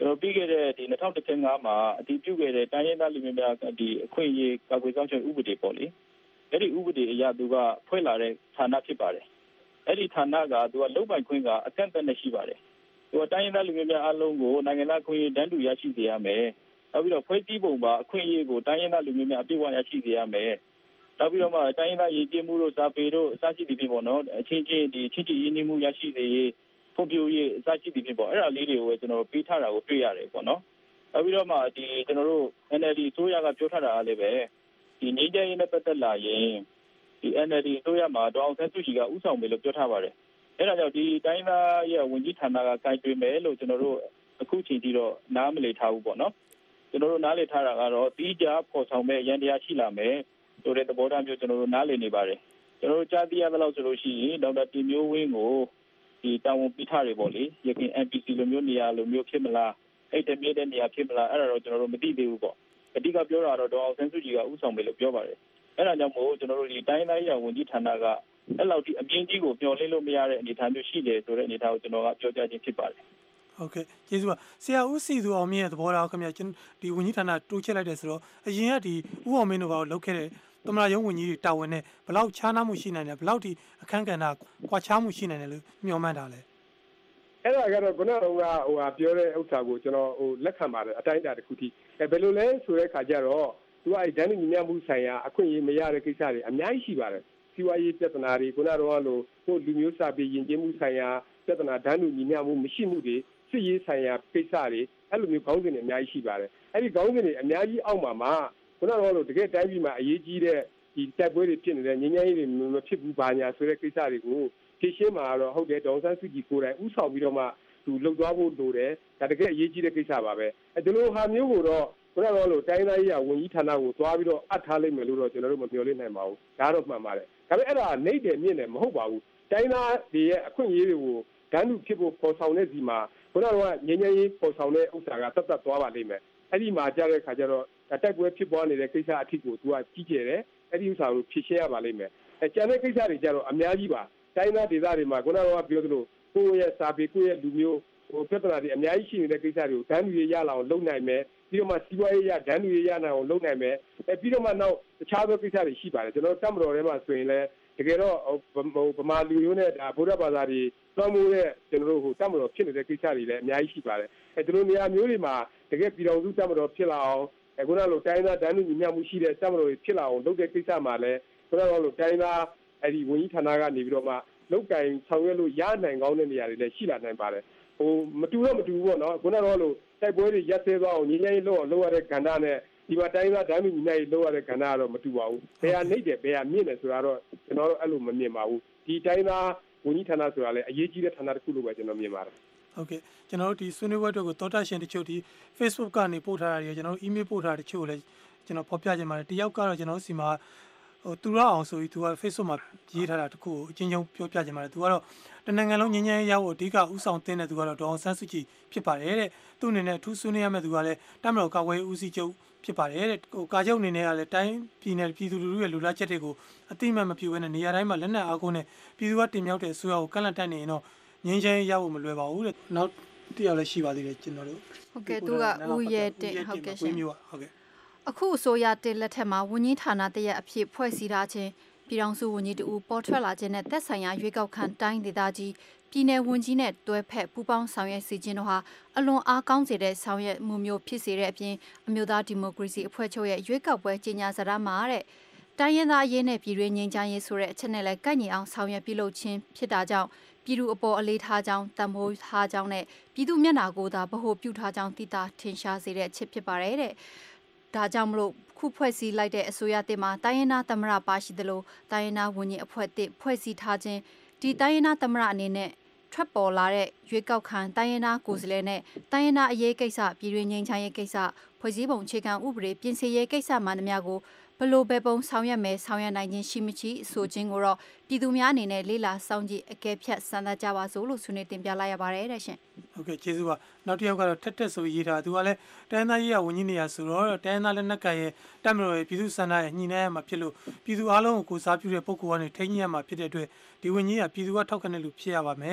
ကျွန်တော်ပြီးခဲ့တဲ့ဒီ2015မှာအတည်ပြုခဲ့တဲ့တိုင်းရင်းသားလူမျိုးများဒီအခွင့်အရေးကာကွယ်စောင့်ရှောက်ဥပဒေပေါ့လေအဲ့ဒီဥပဒေအရသူကဖွဲ့လာတဲ့ဌာနဖြစ်ပါတယ်အဲ့ဒီဌာနကသူကလုံပိုင်ခွင့်ကအကန့်အသတ်နဲ့ရှိပါတယ်သူကတိုင်းရင်းသားလူမျိုးများအလုံးကိုနိုင်ငံသားခွင့်ရေးတန်းတူရရှိစေရမယ်နောက်ပြီးတော့ဖွဲ့စည်းပုံပါအခွင့်အရေးကိုတိုင်းရင်းသားလူမျိုးများအပြည့်အဝရရှိစေရမယ်နောက်ပြီးတော့မှတိုင်းရင်းသားရည်ကြည်မှုတို့စာပေတို့အစရှိသည်ဖြစ်ပေါ့နော်အချင်းချင်းဒီချင်းချင်းရင်းနှီးမှုရရှိစေရေးဖွံ့ဖြိုးရေးအစရှိသည်ဖြစ်ပေါ့အဲ့ဒါလေးတွေကိုကျွန်တော်ပေးထားတာကိုတွေ့ရတယ်ပေါ့နော်နောက်ပြီးတော့မှဒီကျွန်တော်တို့ NLD အစိုးရကပြောထားတာလည်းပဲဒီငြိမ်းချမ်းရေးနဲ့ပတ်သက်လာရင်ဒီ NLD အစိုးရမှာဒေါအောင်ဆန်းစုကြည်ကဥဆောင်မယ်လို့ပြောထားပါတယ်အဲ့ဒါကြောင့်ဒီတိုင်းသားရဲ့ဝန်ကြီးဌာနကကိုင်တွင်မယ်လို့ကျွန်တော်တို့အခုချိန်ထိတော့နားမလည်ထားဘူးပေါ့နော်ကျွန်တော်တို့နားလည်ထားတာကတော့တီးကြပေါ်ဆောင်မဲ့ရန်တရားရှိလာမယ်ဆိုတဲ့သဘောထားမျိုးကျွန်တော်တို့နားလည်နေပါတယ်ကျွန်တော်တို့ကြားသိရသလောက်ဆိုလို့ရှိရင်ဒေါက်တာတင်မျိုးဝင်းကိုဒီတာဝန်ပေးထားတယ်ပေါ့လေရခိုင် NPC လိုမျိုးနေရာလိုမျိုးဖြစ်မလားအဲ့တမြင့်တဲ့နေရာဖြစ်မလားအဲ့ဒါတော့ကျွန်တော်တို့မသိသေးဘူးပေါ့အဓိကပြောတာတော့ဒေါအောင်ဆန်းစုကြည်ကဥဆောင်မယ်လို့ပြောပါတယ်အဲ့ဒါကြောင့်မို့ကျွန်တော်တို့ဒီတိုင်းသားရေးဝန်ကြီးဌာနကအဲ့လောက်ဒီအပြင်းကြီးကိုမျှော်လင့်လို့မရတဲ့အနေအထားမျိုးရှိတယ်ဆိုတဲ့အနေအထားကိုကျွန်တော်ကပြောကြားခြင်းဖြစ်ပါတယ်ဟုတ်ကဲ့ကျေးဇူးပါဆရာဦးစီသူအောင်မြင့်ရဲ့သဘောထားခင်ဗျာဒီဝန်ကြီးဌာနတိုးချဲ့လိုက်တယ်ဆိုတော့အရင်ကဒီဦးအောင်မင်းတို့ဘာလို့လုပ်ခဲ့တဲ့သမ္မတရုံးဝန်ကြီးတွေတာဝန်နဲ့ဘလောက်ခြားနားမှုရှိနိုင်တယ်ဘလောက်ဒီအခန်းကဏ္ဍကွာခြားမှုရှိနိုင်တယ်လို့မျှော်မှန်းတာလဲအဲ့ဒါကတော့ခုနကပြောတဲ့ဥစ္စာကိုကျွန်တော်လက်ခံပါတယ်အတိုင်းအတာတစ်ခုထိဘယ်လိုလဲဆိုတဲ့ခါကျတော့သူကဒန်းညီမျှမှုဆိုင်ရာအခွင့်အရေးမရတဲ့ကိစ္စတွေအများကြီးရှိပါတယ်စီးပွားရေးပြဿနာတွေခုနကတော့လို့လူမျိုးစာပေယဉ်ကျေးမှုဆိုင်ရာပြဿနာဒန်းညီမျှမှုမရှိမှုတွေစစ်ရေးဆိုင်ရာကိစ္စတွေအဲ့လိုမျိုးခေါင်းစဉ်တွေအများကြီးရှိပါတယ်အဲ့ဒီခေါင်းစဉ်တွေအများကြီးအောက်မှာခုနကတော့လို့တကယ်တိုင်းပြည်မှာအရေးကြီးတဲ့ဒီတိုက်ပွဲတွေဖြစ်နေတဲ့ငြိမ်းချမ်းရေးတွေမဖြစ်ဘူးဘာညာဆိုတဲ့ကိစ္စတွေကိုဖြည့်ရှင်းမှာတော့ဟုတ်တယ်ဒေါအောင်ဆန်းစုကြည်ကိုယ်တိုင်ဥဆောင်ပြီးတော့မှသူလှုပ်သွားဖို့လိုတယ်ဒါတကယ်အရေးကြီးတဲ့ကိစ္စပါပဲဒီလိုဟာမျိုးကိုတော့ခုနကတော့လို့တိုင်းသားရေးဝန်ကြီးဌာနကိုသွားပြီးတော့အပ်ထားလိုက်မယ်လို့တော့ကျွန်တော်တို့မပြောလိမ့်နိုင်ပါဘူးဒါတော့မှန်ပါတယ်ဒါပေမဲ့အဲ့ဒါနှိမ့်တယ်မြင့်တယ်မဟုတ်ပါဘူးတိုင်းသားတွေရဲ့အခွင့်အရေးတွေကိုဒန်းတူဖြစ်ဖို့ပေါ်ဆောင်တဲ့စီမှာခုနကတော့ငြိမ်းချမ်းရေးပေါ်ဆောင်တဲ့ဥစ္စာကတတ်သွားပါလိမ့်မယ်အဲ့ဒီမှာကြားတဲ့ခါကျတော့တိုက်ပွဲဖြစ်ပွားနေတဲ့ကိစ္စအထစ်ကိုသူကကြီးကျယ်တယ်အဲ့ဒီဥစ္စာကိုဖြည့်ရှင်းရပါလိမ့်မယ်ကျန်တဲ့ကိစ္စတွေကျတော့အများကြီးပါတိုင်းသားဒေသတွေမှာခုနကတော့ပြောသလိုကိုယ့်ရဲ့စာပေကိုယ့်ရဲ့လူမျိုးပြဿနာတွေအများကြီးရှိနေတဲ့ကိစ္စတွေကိုဒန်းတူရရလာအောင်လုပ်နိုင်မယ်ပြီးတော့မှစီးပွားရေးရဒန်းတူရရနိုင်အောင်လုပ်နိုင်မယ်ပြီးတော့မှနောက်တခြားသောကိစ္စတွေရှိပါတယ်ကျွန်တော်တတ်မတော်ထဲမှာဆိုရင်လည်းတကယ်တော့ဗမာလူမျိုးနဲ့ဒါဗုဒ္ဓဘာသာတွေလွှမ်းမိုးတဲ့ကျွန်တော်တို့တတ်မတော်ဖြစ်နေတဲ့ကိစ္စတွေလည်းအများကြီးရှိပါတယ်ဒီလိုနေရာမျိုးတွေမှာတကယ်ပြည်တော်စုတတ်မတော်ဖြစ်လာအောင်ခုနလိုတိုင်းသားဒန်းတူညီမျှမှုရှိတဲ့တတ်မတော်တွေဖြစ်လာအောင်လုပ်တဲ့ကိစ္စမှာလည်းခုနလိုတိုင်းသားအဲ့ဒီဝန်ကြီးဌာနကနေပြီးတော့မှလောက်ကင်ဆောင်ရွက်လို့ရနိုင်ကောင်းတဲ့နေရာတွေလည်းရှိလာနိုင်ပါတယ်မတူတော့မတူဘူးပေါ့နော်ခုနကတော့လို့တိုက်ပွဲတွေရက်သေးသွားအောင်ငြိမ်းချမ်းရေးလုပ်အောင်လုပ်ရတဲ့ကဏ္ဍနဲ့ဒီမှာတိုင်းသားဒန်းတူညီမျှရေးလုပ်ရတဲ့ကဏ္ဍကတော့မတူပါဘူးဘယ်ဟာနှိမ့်တယ်ဘယ်ဟာမြင့်တယ်ဆိုတာတော့ကျွန်တော်တို့အဲ့လိုမမြင်ပါဘူးဒီတိုင်းသားဝန်ကြီးဌာနဆိုတာလည်းအရေးကြီးတဲ့ဌာနတစ်ခုလို့ပဲကျွန်တော်မြင်ပါတယ်ဟုတ်ကဲ့ကျွန်တော်တို့ဒီဆွေးနွေးပွဲတွေကိုသောတာရှင်တချို့ဒီ Facebook ကနေပို့ထားတာတွေကျွန်တော်တို့ email ပို့ထားတဲ့တချို့လည်းကျွန်တော်ဖော်ပြခြင်းပါတယ်တယောက်ကတော့ကျွန်တော်တို့စီမှာသူရအောင်ဆိုပြီးသူက Facebook မှာရေးထားတာတခုကိုအချင်းချင်းပြောပြခြင်းပါတယ်သူကတော့တနင်္ဂနွေလုံးငင်းငင်းရောက်ဖို့အဓိကဥဆောင်တင်တဲ့သူကတော့ဒေါအောင်ဆန်းစုကြည်ဖြစ်ပါတယ်တဲ့သူ့အနေနဲ့အထူးဆွေးနွေးရမယ့်သူကလည်းတမတော်ကာကွယ်ဦးစီးချုပ်ဖြစ်ပါတယ်တဲ့ကာချုပ်အနေနဲ့ကလည်းတိုင်းပြည်နယ်ပြည်သူလူထုရဲ့လူလားချက်တွေကိုအတိအမှန်မပြုဘဲနဲ့နေရာတိုင်းမှာလက်နက်အားကိုးနဲ့ပြည်သူကတင်မြှောက်တဲ့အစိုးရကိုကန့်လန့်တက်နေရင်တော့ငင်းချင်းရောက်ဖို့မလွယ်ပါဘူးတဲ့နောက်တရားလည်းရှိပါသေးတယ်ကျွန်တော်တို့ဟုတ်ကဲ့သူကဦးရဲတင်ဟုတ်ကဲ့ရှင်ဟုတ်ကဲ့အခုအစိုးရတင်လက်ထက်မှာဝန်ကြီးဌာနတရက်အဖြစ်ဖွဲ့စည်းထားခြင်းပြည်ထောင်စုဝန်ကြီးတူပေါ်ထွက်လာခြင်းနဲ့သက်ဆိုင်ရာရွေးကောက်ခံတိုင်းဒေသကြီးပြည်내ဝန်ကြီးနဲ့တွဲဖက်ပူးပေါင်းဆောင်ရွက်စီခြင်းတို့ဟာအလွန်အားကောင်းစေတဲ့ဆောင်ရွက်မှုမျိုးဖြစ်စေတဲ့အပြင်အမျိုးသားဒီမိုကရေစီအဖွဲ့ချုပ်ရဲ့ရွေးကောက်ပွဲကြီးညာစရာမှာတဲ့တိုင်းရင်းသားအရေးနဲ့ပြည်တွင်းငြိမ်းချမ်းရေးဆိုတဲ့အချက်နဲ့လည်းကိုက်ညီအောင်ဆောင်ရွက်ပြုလုပ်ခြင်းဖြစ်တာကြောင့်ပြည်သူအပေါ်အလေးထားကြောင်းတန်ဖိုးထားကြောင်းနဲ့ပြည်သူမျက်နှာကိုသာဗဟိုပြုထားကြောင်းသိတာထင်ရှားစေတဲ့အချက်ဖြစ်ပါတယ်တဲ့ဒါကြောင့်မလို့ခုဖွဲ့စည်းလိုက်တဲ့အစိုးရတင်မှာတိုင်းရင်းသားသမ္မတပါရှိသလိုတိုင်းရင်းသားဝန်ကြီးအဖွဲ့တစ်ဖွဲ့စည်းထားခြင်းဒီတိုင်းရင်းသားသမ္မတအနေနဲ့ထွက်ပေါ်လာတဲ့ရွေးကောက်ခံတိုင်းရင်းသားကိုယ်စားလှယ်နဲ့တိုင်းရင်းသားအရေးကိစ္စပြည်တွင်းငြိမ်းချမ်းရေးကိစ္စဖွဲ့စည်းပုံအခြေခံဥပဒေပြင်ဆင်ရေးကိစ္စမှန်သမျှကိုဘလို့ပဲပုံဆောင်ရွက်မယ်ဆောင်ရွက်နိုင်ခြင်းရှိမရှိဆိုခြင်းကိုတော့ပြည်သူများအနေနဲ့လေးလာစောင့်ကြည့်အကဲဖြတ်စမ်းသပ်ကြပါစို့လို့ဆွေးနွေးတင်ပြလိုက်ရပါတယ်တဲ့ရှင်ဟုတ်ကဲ့ကျေးဇူးပါနောက်တစ်ယောက်ကတော့ထက်တက်ဆိုရေးထားသူကလည်းတိုင်းသားရေးရဝန်ကြီးနေရဆိုတော့တိုင်းသားလက်နက်ကရဲ့တက်မတော်ရဲ့ပြည်သူ့စန္ဒရဲ့ညှိနှိုင်းရမှာဖြစ်လို့ပြည်သူအားလုံးကိုကိုစားပြုတဲ့ပုံကောကနေထိန်းညှိရမှာဖြစ်တဲ့အတွက်ဒီဝန်ကြီးကပြည်သူကထောက်ခံတဲ့လူဖြစ်ရပါမယ်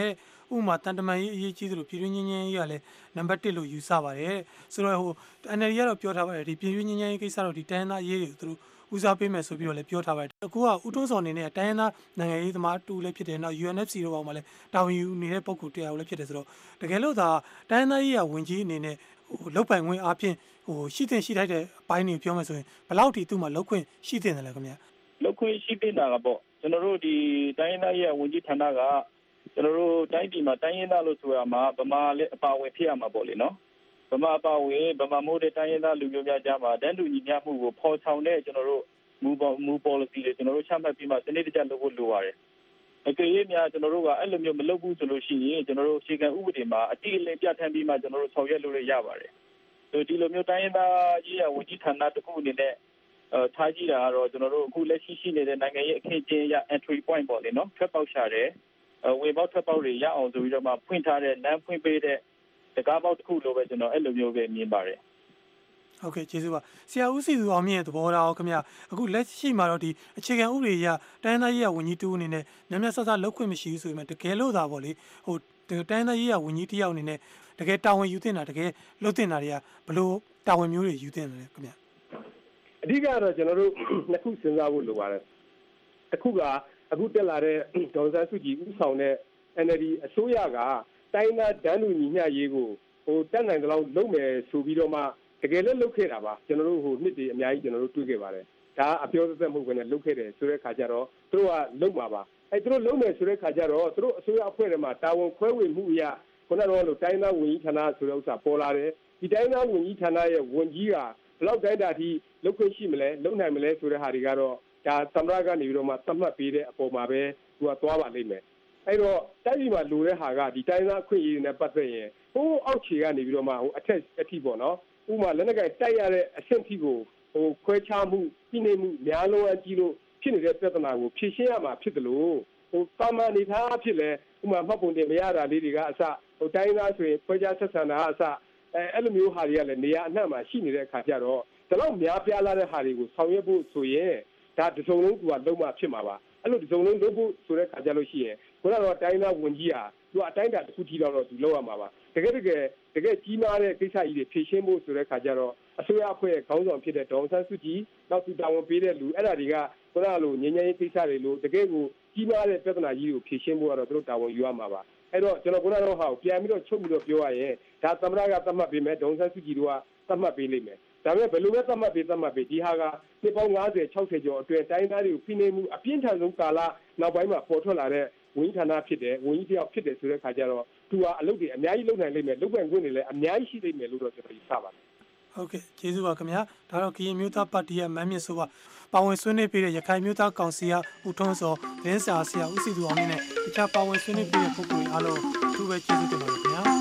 ဥပမာတန်တမာရေးအရေးကြီးသလိုပြည်တွင်းငြိမ်းချမ်းရေးကလည်းနံပါတ်1လို့ယူဆပါတယ်ဆိုတော့NLD ကတော့ပြောထားပါတယ်ဒီပြည်တွင်းငြိမ်းချမ်းရေးကိစ္စတော့ဒီတိုင်းသားအရေးတွေကိုသူတို့ဦးစားပေးမယ်ဆိုပြီးတော့လည်းပြောထားပါတယ်အခုကဦးထွန်းစော်အနေနဲ့တိုင်းသားနိုင်ငံရေးသမားတူလည်းဖြစ်တယ်နောက် UNFC တို့ပေါင်းမှာလည်းတာဝန်ယူနေတဲ့ပုံကူတရားလည်းဖြစ်တယ်ဆိုတော့တကယ်လို့သာတိုင်းသားရေးရဝင်ကြီးအနေနဲ့လောက်ပိုင်ခွင့်အပြင်ရှိတဲ့ရှိထိုက်တဲ့အပိုင်းတွေပြောမယ်ဆိုရင်ဘယ်လောက်ထိသူ့မှာလောက်ခွင့်ရှိတဲ့တယ်လဲခင်ဗျလောက်ခွင့်ရှိတဲ့တာကပေါ့ကျွန်တော်တို့ဒီတိုင်းသားရေးရဝင်ကြီးဌာနကကျွန်တော်တို့တိုင်းပြည်မှာတိုင်းရင်းသားလို့ဆိုရမှာဗမာလည်းအပါဝင်ဖြစ်ရမှာပေါ့လေနော်ဗမာအပါဝင်ဗမာမိုးတဲ့တိုင်းရင်းသားလူမျိုးများကြားမှာတန်းတူညီမျှမှုကိုဖော်ဆောင်တဲ့ကျွန်တော်တို့မူ policy တွေကျွန်တော်တို့ချမှတ်ပြီးမှစနစ်တကျလုပ်ဖို့လိုပါတယ်အကယ်၍များကျွန်တော်တို့ကအဲ့လိုမျိုးမလုပ်ဘူးဆိုလို့ရှိရင်ကျွန်တော်တို့အခြေခံဥပဒေမှာအတိအလင်းပြဋ္ဌာန်းပြီးမှကျွန်တော်တို့ဆောင်ရွက်လို့ရပါတယ်ဒီလိုမျိုးတိုင်းရင်းသားရေးရဝန်ကြီးဌာနတစ်ခုအနေနဲ့ထားကြည့်တာကတော့ကျွန်တော်တို့အခုလက်ရှိရှိနေတဲ့နိုင်ငံရေးအခင်းကျင်းရ entry point ပေါ့လေနော်ထွက်ပေါက်ရှာတယ်ဝင်ပေါက်ထွက်ပေါက်တွေရအောင်ဆိုပြီးတော့မှဖွင့်ထားတဲ့လမ်းဖွင့်ပေးတဲ့တကားပေါက်တစ်ခုလိုပဲကျွန်တော်အဲ့လိုမျိုးပဲမြင်ပါတယ်ဟုတ်ကဲ့ကျေးဇူးပါဆရာဦးစီသူအောင်မြင့်ရဲ့သဘောထားခင်ဗျအခုလက်ရှိမှာတော့ဒီအခြေခံဥပဒေအရတိုင်းသားရေးရဝန်ကြီးတူအနေနဲ့များများဆဆလောက်ခွင့်မရှိဘူးဆိုပေမဲ့တကယ်လို့သာပေါ့လေတိုင်းသားရေးရဝန်ကြီးတယောက်အနေနဲ့တကယ်တာဝန်ယူသင့်တာတကယ်လုပ်သင့်တာတွေကဘလို့တာဝန်မျိုးတွေယူသင့်တယ်ခင်ဗျအဓိကတော့ကျွန်တော်တို့နှစ်ခုစဉ်းစားဖို့လိုပါတယ်တစ်ခုကအခုတက်လာတဲ့ဒေါ်စန်းစုကြည်ဦးဆောင်တဲ့ NLD အစိုးရကတိုင်းသားဒန်းလူညီမျှရေးကိုတက်နိုင်တဲ့လောက်လုပ်မယ်ဆိုပြီးတော့မှတကယ်လည်းလုပ်ခဲ့တာပါကျွန်တော်တို့နှစ်တည်းအများကြီးကျွန်တော်တို့တွေ့ခဲ့ပါတယ်ဒါအပြောသက်မဟုတ်ဘဲနဲ့လုပ်ခဲ့တယ်ဆိုတဲ့ခါကျတော့သူတို့ကလုပ်မှာပါသူတို့လုပ်မယ်ဆိုတဲ့ခါကျတော့သူတို့အစိုးရအဖွဲ့ထဲမှာတာဝန်ခွဲဝေမှုအရခုနကတော့တိုင်းသားဝန်ကြီးဌာနဆိုတဲ့ဥစ္စာပေါ်လာတယ်ဒီတိုင်းသားဝန်ကြီးဌာနရဲ့ဝန်ကြီးကဘယ်လောက်တိုင်းတာထိလုပ်ခွင့်ရှိမလဲလုပ်နိုင်မလဲဆိုတဲ့ဟာတွေကတော့ဒါသမရကနေပြီးတော့မှသတ်မှတ်ပေးတဲ့အပေါ်မှာပဲသူကသွားပါလိမ့်မယ်အဲ့တော့တိုင်းပြည်မှာလိုတဲ့ဟာကဒီတိုင်းသားအခွင့်အရေးနဲ့ပတ်သက်ရင်အောက်ခြေကနေပြီးတော့မှအထက်အထိပေါ့နော်ဥပမာလက်နက်ကတိုက်ရတဲ့အဆင့်ထိကိုခွဲခြားမှုပြည်နေမှုများလုံးအကြီးလို့ဖြစ်နေတဲ့ပြဿနာကိုဖြေရှင်းရမှာဖြစ်တယ်လို့တာမန်အနေထားဖြစ်လဲဥပမာမှတ်ပုံတင်မရတာလေးတွေကအစတိုင်းသားဆိုရင်ခွဲခြားဆက်ဆံတာအစအဲ့လိုမျိုးဟာတွေကလည်းနေရာအနှံ့မှာရှိနေတဲ့အခါကျတော့ဒီလောက်များပြားလာတဲ့ဟာတွေကိုဆောင်ရွက်ဖို့ဆိုရင်ဒါတစုံလုံးကလုံးဝဖြစ်မှာပါအဲ့လိုတစုံလုံးလုပ်ဖို့ဆိုတဲ့ခါကျလို့ရှိရင်ခုနကတော့တိုင်းသားဝန်ကြီးဟာသူအတိုင်းတာတစ်ခုထိတော့သူလုပ်ရမှာပါတကယ်ကြီးမားတဲ့ကိစ္စကြီးတွေဖြေရှင်းဖို့ဆိုတဲ့ခါကျတော့အစိုးရအဖွဲ့ခေါင်းဆောင်ဖြစ်တဲ့ဒေါ်ဆန်းစုကြည်နောက်သူတာဝန်ပေးတဲ့လူအဲ့ဒါတွေကခုနလိုငြိမ်းချမ်းရေးကိစ္စတွေလို့တကယ်ကိုကြီးမားတဲ့ပြဿနာကြီးကိုဖြေရှင်းဖို့ကတော့သူတို့တာဝန်ယူရမှာပါအဲ့တော့ကျွန်တော်ခုနကတော့ဟာကိုပြန်ပြီးတော့ချုပ်ပြီးတော့ပြောရရင်ဒါသမ္မတကသတ်မှတ်ပေးမယ်ဒေါ်ဆန်းစုကြည်တို့ကသတ်မှတ်ပေးလိမ့်မယ်ဒါပေမဲ့ဘယ်လိုပဲသတ်မှတ်ပေးဒီဟာကနှစ်ပေါင်း50 60ကျော်အတွင်းတိုင်းသားတွေကိုဖိနှိပ်မှုအပြင်းထန်ဆုံးကာလနောက်ပိုင်းမှာပေါ်ထွက်လာတဲ့ဝန်ကြီးဌာနဖြစ်တယ်ဝန်ကြီးတယောက်ဖြစ်တယ်ဆိုတဲ့ခါကျတော့သူကအလုပ်တွေအများကြီးလုပ်နိုင်လိမ့်မယ်လုပ်ပိုင်ခွင့်တွေလည်းအများကြီးရှိလိမ့်မယ်လို့တော့ကျွန်တော်ယူဆပါတယ်ဟုတ်ကဲ့ကျေးဇူးပါခင်ဗျာဒါတော့ကရင်မျိုးသားပါတီရဲ့မန်းမြင့်ဆိုပါဝင်ဆွေးနွေးပေးတဲ့ရခိုင်မျိုးသားကောင်စီကဦးထွန်းစောသတင်းစာဆရာဦးစီသူအောင်နဲ့တခြားပါဝင်ဆွေးနွေးပေးတဲ့ပုဂ္ဂိုလ်တွေအားလုံးအထူးပဲကျေးဇူးတင်ပါတယ်ခင်ဗျာ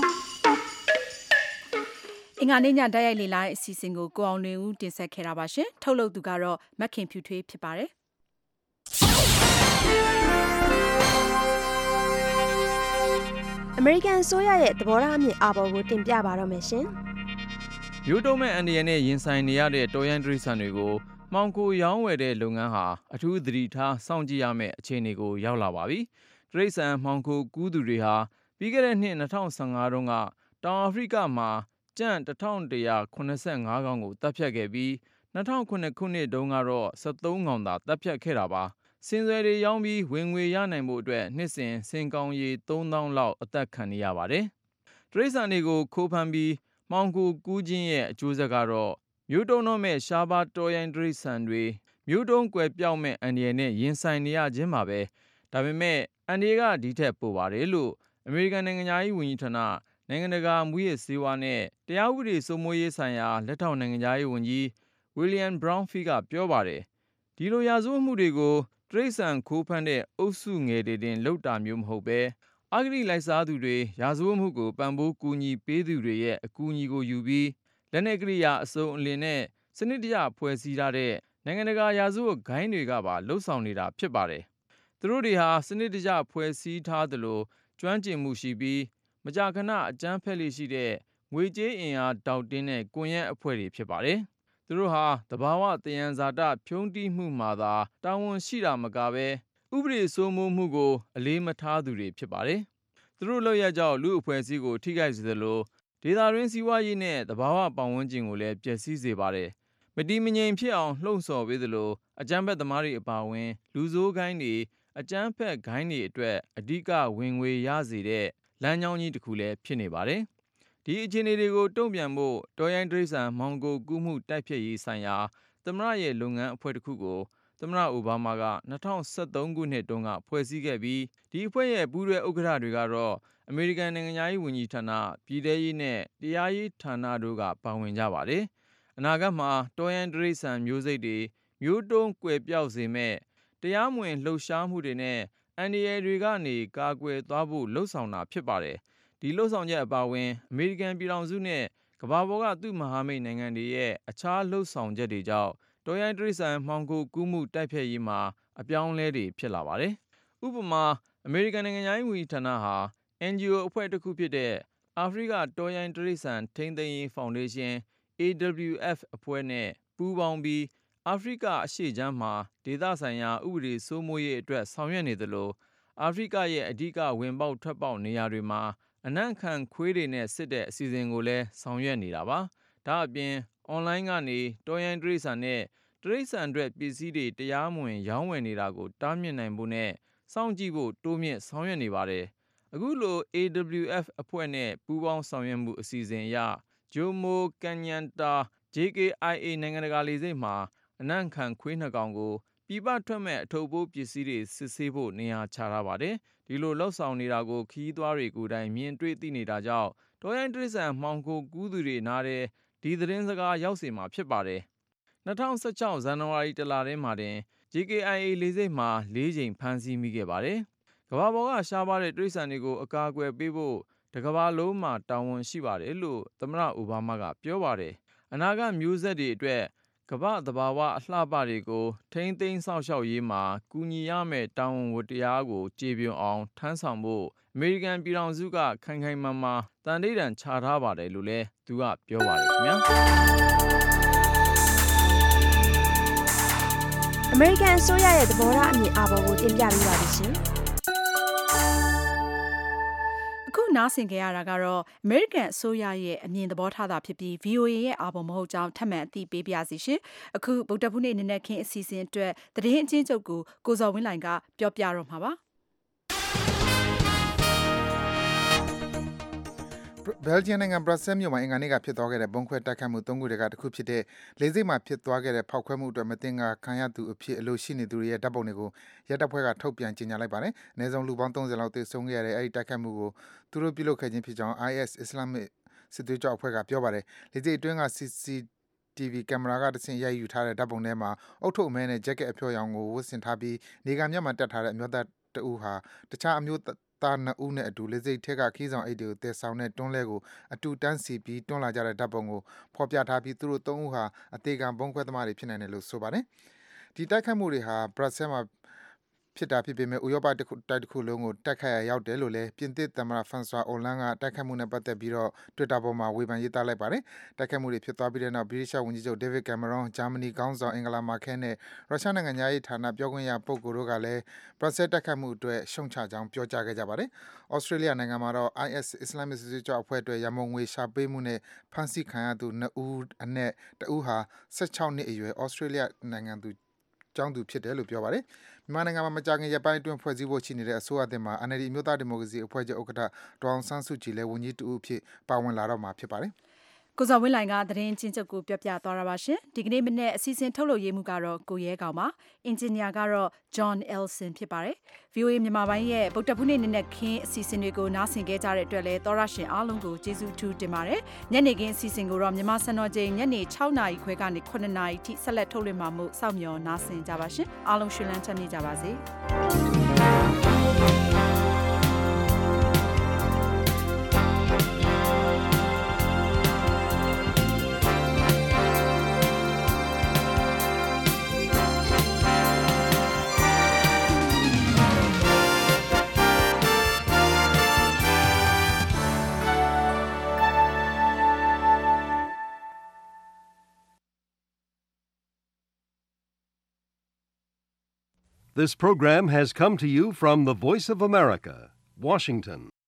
အင်္ဂါနေ့ညတိုက်ရိုက်လေလာတဲ့အစီအစဉ်ကိုကိုအောင်လွင်ဦးတင်ဆက်ခဲ့တာပါရှင်ထုတ်လုပ်သူကတော့မခင်ဖြူထွေးဖြစ်ပါတယ်အမေရိကန်အစိုးရရဲ့သဘောထားအမြင်အာဘော်ကိုတင်ပြပါတော့မယ်ရှင်မျိုးတုံးမဲ့အန္တရာယ်နဲ့ရင်ဆိုင်နေရတဲ့တော်ရိုင်းတိရစ္ဆာန်တွေကိုမှောင်ခိုရောင်းဝယ်တဲ့လုပ်ငန်းဟာအထူးသတိထားစောင့်ကြည့်ရမယ့်အခြေအနေကိုရောက်လာပါပြီတိရစ္ဆာန်မှောင်ခိုကူးသူတွေဟာပြီးခဲ့တဲ့နှစ်2015တုန်းကတောင်အာဖရိကမှာကြံ့1185ကောင်ကိုတပ်ဖြတ်ခဲ့ပြီး2009ခုနှစ်တုန်းကတော့73ကောင်သာတပ်ဖြတ်ခဲ့တာပါစင်စွယ်တွေရောင်းပြီးဝင်ငွေရနိုင်ဖို့အတွက်နှစ်စဉ်စင်ကောင်ရေ3000လောက်အသက်ခံနေရပါတယ်တိရစ္ဆာန်တွေကိုခိုးဖမ်းပြီးမှောင်ခိုကူးခြင်းရဲ့အကျိုးဆက်ကတော့မျိုးတုံးတော့မဲ့ရှားပါးတော်ရိုင်းတိရစ္ဆာန်တွေမျိုးတုံးကွယ်ပြောက်မဲ့အန္တရာယ်နဲ့ရင်ဆိုင်နေရခြင်းပါပဲဒါပေမဲ့အန္တရာယ်ကဒီထက်ပိုပါတယ်လို့အမေရိကန်နိုင်ငံသားရေးဝန်ကြီးဌာနနိုင်ငံတကာမူရစ်ဆေးဝါးနဲ့တရားဥပဒေစိုးမိုးရေးဆိုင်ရာလက်ထောက်နိုင်ငံသားရေးဝန်ကြီးဝီလီယံဘရောင်းဖီကပြောပါတယ်ဒီလိုရာဇဝတ်မှုတွေကိုတိရစ္ဆာန်ခိုးဖမ်းတဲ့အုပ်စုငယ်တွေတင်လုပ်တာမျိုးမဟုတ်ပဲအဂတိလိုက်စားသူတွေရာဇဝတ်မှုကိုပံ့ပိုးကူညီပေးသူတွေရဲ့အကူအညီကိုယူပြီးလက်နက်ကိရိယာအစုံအလင်နဲ့စနစ်တကျဖွဲ့စည်းထားတဲ့နိုင်ငံတကာရာဇဝတ်ဂိုဏ်းတွေကပါလှုပ်ဆောင်နေတာဖြစ်ပါတယ်သူတို့တွေဟာစနစ်တကျဖွဲ့စည်းထားသလိုကျွမ်းကျင်မှုရှိပြီးမကြာခဏအကြမ်းဖက်လေရှိတဲ့ငွေကြေးအင်အားတောက်တင်းတဲ့ကွန်ရက်အဖွဲ့တွေဖြစ်ပါတယ်သူတို့ဟာတဘာဝတယံဇာတဖြုံးတီးမှုမှာသာတာဝန်ရှိတာမကပဲဥပဒေစိုးမိုးမှုကိုအလေးမထားသူတွေဖြစ်ပါတယ်သူသူတို့လောက်ရကြောင့်လူအဖွဲ့အစည်းကိုထိခိုက်စေသလိုဒေသတွင်းစီးပွားရေးနဲ့သဘာဝပတ်ဝန်းကျင်ကိုလည်းပျက်စီးစေပါတယ်မတည်မငြိမ်ဖြစ်အောင်လှုံ့ဆော်ပေးသလိုအကြမ်းဖက်သမားတွေအပါအဝင်လူဆိုးဂိုင်းတွေအကြမ်းဖက်ဂိုင်းတွေအတွက်အဓိကဝင်ငွေရစေတဲ့လမ်းကြောင်းကြီးတစ်ခုလည်းဖြစ်နေပါတယ်ဒီအခြေအနေတွေကိုတုံ့ပြန်ဖို့တော်ရိုင်းဒရိษံမောင်ကိုကူးမှုတိုက်ဖျက်ရေးဆိုင်ရာသမ္မတရဲ့လုပ်ငန်းအဖွဲ့တစ်ခုကိုသမ္မတအိုဘားမားက2013ခုနှစ်တုန်းကဖွဲ့စည်းခဲ့ပြီးဒီအဖွဲ့ရဲ့ပူးတွဲဥက္ကဋ္ဌတွေကတော့အမေရိကန်နိုင်ငံသားရေးဝန်ကြီးဌာနပြည်ထရေးနဲ့တရားရေးဌာနတို့ကပါဝင်ကြပါတယ်အနာဂတ်မှာတော်ရိုင်းဒရိษံမျိုးစိတ်တွေမျိုးတုံးကွယ်ပြောက်စေမဲ့တရားမဝင်လှုပ်ရှားမှုတွေနဲ့အန္တရာယ်တွေကနေကာကွယ်သွားဖို့လှုံ့ဆော်တာဖြစ်ပါတယ်ဒီလှုံ့ဆော်ချက်အပါအဝင်အမေရိကန်ပြည်ထောင်စုနဲ့ကမ္ဘာပေါ်ကသူ့မဟာမိတ်နိုင်ငံတွေရဲ့အခြားလှုံ့ဆော်ချက်တွေကြောင့်တော်ရိုင်းဒရိษံမှောင်ခိုကူးမှုတိုက်ဖျက်ရေးမှာအပြောင်းအလဲတွေဖြစ်လာပါတယ်ဥပမာအမေရိကန်နိုင်ငံသားရေးဝန်ကြီးဌာနဟာ NGO အဖွဲ့တစ်ခုဖြစ်တဲ့အာဖရိကတော်ရိုင်းဒရိษံထိန်းသိမ်းရေးဖောင်ဒေးရှင်း AWF အဖွဲ့နဲ့ပူးပေါင်းပြီးအာဖရိကအရှေ့ခြမ်းမှာဒေသဆိုင်ရာဥပဒေစိုးမိုးရေးအတွက်ဆောင်ရွက်နေသလိုအာဖရိကရဲ့အဓိကဝင်ပေါက်ထွက်ပေါက်နေရာတွေမှာအနံ့ခံခွေးတွေနဲ့စစ်တဲ့အစီအစဉ်ကိုလည်းဆောင်ရွက်နေတာပါဒါအပြင်အွန်လိုင်းကနေတော်ရိုင်းဒရိษံနဲ့ဒရိษံအတွက်ပစ္စည်းတွေတရားမဝင်ရောင်းဝယ်နေတာကိုတားမြစ်နိုင်ဖို့နဲ့စောင့်ကြည့်ဖို့တိုးမြင့်ဆောင်ရွက်နေပါတယ်အခုလို AWF အဖွဲ့နဲ့ပူးပေါင်းဆောင်ရွက်မှုအစီအစဉ်အရဂျိုမိုကန်ညန်တာ JKIA နိုင်ငံတကာလေဆိပ်မှာအနံ့ခံခွေးနှစ်ကောင်ကိုပြည်ပထွက်မဲ့အထုပ်ပိုးပစ္စည်းတွေစစ်ဆေးဖို့နေရာချထားပါတယ်ဒီလိုလှုပ်ဆောင်နေတာကိုခီးသွားတွေကိုယ်တိုင်မြင်တွေ့သိနေတာကြောင့်တော်ရိုင်းဒရိษံမှောင်ခိုကူးသူတွေနားတဲ့ဒီသတင်းစကားရောက်စေမှာဖြစ်ပါတယ်2016ဇန်နဝါရီတလထဲမှာတင် JKIA လေဆိပ်မှာ4ကြိမ်ဖမ်းဆီးမိခဲ့ပါတယ်ကမ္ဘာပေါ်ကရှားပါတဲ့ဒရိษံတွေကိုအကာအကွယ်ပေးဖို့တကမ္ဘာလုံးမှာတာဝန်ရှိပါတယ်လို့သမ္မတအိုဘားမားကပြောပါတယ်အနာဂတ်မျိုးဆက်တွေအတွက်ကမ္ဘာသဘာဝအလှပတွေကိုထိမ့်သိမ်းစောင့်ရှောက်ရေးမှာကူညီရမယ့်တာဝန်ဝတ္တရားကိုကျေပွန်အောင်ထမ်းဆောင်ဖို့အမေရိကန်ပြည်ထောင်စုကခိုင်ခိုင်မာမာတန်ဋိဌာန်ချထားပါတယ်လို့လည်းသူကပြောပါတယ်ခင်ဗျာအမေရိကန်အစိုးရရဲ့သဘောထားအမြင်အာဘော်ကိုတင်ပြပေးပါလိမ့်ရှင်အခုနားဆင်ကြရတာကတော့ American အစိုးရရဲ့အမြင်သဘောထားတာဖြစ်ပြီး VOA ရဲ့အာဘော်မဟုတ်ကြောင်းထပ်မံအသိပေးပါရစေရှင်။အခုဗုဒ္ဓဖူးနေ့နနက်ခင်းအစီအစဉ်အတွက်သတင်းအချင်းချုပ်ကိုဇော်ဝင်းလှိုင်ကပြောပြတော့မှာပါ။ဘယ်လ်ဂျီယံနိုင်ငံဘရပ်ဆဲမြို့မှာအင်္ဂါနေ့ကဖြစ်သွားခဲ့တဲ့ဘုံခွဲတိုက်ခိုက်မှု၃ခုတကတစ်ခုဖြစ်တဲ့လေဆိပ်မှာဖြစ်သွားခဲ့တဲ့ဖောက်ခွဲမှုအတွက်မတင်ကခံရသူအဖြစ်အလို့ရှိနေသူတွေရဲ့ဓာတ်ပုံတွေကိုရဲတပ်ဖွဲ့ကထုတ်ပြန်ကြေညာလိုက်ပါတယ်။အနည်းဆုံးလူပေါင်း30လောက်သေဆုံးခဲ့ရတဲ့အဲဒီတိုက်ခိုက်မှုကိုသူတို့ပြုလုပ်ခဲ့ခြင်းဖြစ်ကြောင်း IS အစ္စလာမစ်စစ်သွေးကြွအဖွဲ့ကပြောပါတယ်။လေဆိပ်အတွင်းက CCTV ကင်မရာကတဆင့်ရိုက်ယူထားတဲ့ဓာတ်ပုံထဲမှာအုတ်ထုပ်အမဲနဲ့ဂျက်ကက်အဖျော်ရောင်ကိုဝတ်ဆင်ထားပြီးနေကံမျက်မှန်တပ်ထားတဲ့အမျိုးသားတဦးဟာတခြားအမျိုးသား2ဦးနဲ့အတူလေဆိပ်ထက်ကခီးဆောင်အိတ်တွေကိုတည်ဆောင်တဲ့တွန်းလဲကိုအတူတန်းစီပြီးတွန်းလာကြတဲ့ဓာတ်ပုံကိုဖော်ပြထားပြီးသူတို့3ဦးဟာအသေးခံဘုံခွဲသမားတွေဖြစ်နိုင်တယ်လို့ဆိုပါတယ်။ဒီတိုက်ခိုက်မှုတွေဟာဘရပ်ဆဲမှာဖြစ်တာဖြစ်ပေမဲ့ဥရောပတိုက်တစ်ခုလုံးကိုတိုက်ခိုက်ရရောက်တယ်လို့လည်းပြင်သစ်သမ္မတဖရန်ဆွာအိုလန်းကတိုက်ခိုက်မှုနဲ့ပတ်သက်ပြီးတော့ Twitter ပေါ်မှာဝေဖန်ရေးသားလိုက်ပါတယ်။တိုက်ခိုက်မှုတွေဖြစ်သွားပြီးတဲ့နောက်ဗြိတိရှဝန်ကြီးချုပ် David Cameron, ဂျာမနီခေါင်းဆောင်အင်္ဂလာမာကဲနဲ့ရုရှားနိုင်ငံသားရေးဌာနပြောခွင့်ရပုဂ္ဂိုလ်တို့ကလည်းဘရပ်ဆဲတိုက်ခိုက်မှုအတွက်ရှုံချကြောင်းပြောကြားခဲ့ကြပါတယ်။ Australia နိုင်ငံမှာတော့ IS အစ္စလာမစ်စစ်သွေးကြွအဖွဲ့အတွက်ရမုံငွေရှာပေးမှုနဲ့ဖမ်းဆီးခံရသူ2ဦးအနက်1ဦးဟာ16နှစ်အရွယ် Australia နိုင်ငံသူကျောင်းသူဖြစ်တယ်လို့ပြောပါတယ်။မြန်မာနိုင်ငံမှာမကြာခင်ရက်ပိုင်းအတွင်းဖွဲ့စည်းဖို့ရှိနေတဲ့အစိုးရအသစ်မှာ NLD အမျိုးသားဒီမိုကရေစီအဖွဲ့ချုပ်ဥက္ကဋ္ဌဒေါ်အောင်ဆန်းစုကြည်လည်းဝန်ကြီးတဦးအဖြစ်ပါဝင်လာတော့မှာဖြစ်ပါတယ်။ကိုဇော်ဝင်းလှိုင်ကသတင်းချင်းချုပ်ကိုပြောပြသွားတာပါရှင်။ဒီကနေ့မနေ့အစီအစဉ်ထုတ်လုပ်ရေးမှုကတော့ကိုရဲကောင်ပါ။အင်ဂျင်နီယာကတော့ John Elson ဖြစ်ပါတယ်။ VOA မြန်မာပိုင်းရဲ့ဗုဒ္ဓဖူးနေ့နနက်ခင်းအစီအစဉ်တွေကိုနားဆင်ကြတဲ့အတွက်လည်းသောရရှင်အားလုံးကိုကျေးဇူးထူးတင်ပါတယ်။ညနေခင်းအစီအစဉ်ကိုတော့မြန်မာစံတော်ချိန်ညနေ6နာရီခွဲကနေ9နာရီထိဆက်လက်ထုတ်လွှင့်မှာမို့စောင့်မျှော်နားဆင်ကြပါရှင်။အားလုံးရှင်လန်းချမ်းမြေ့ကြပါစေ။ This program has come to you from the Voice of America, Washington.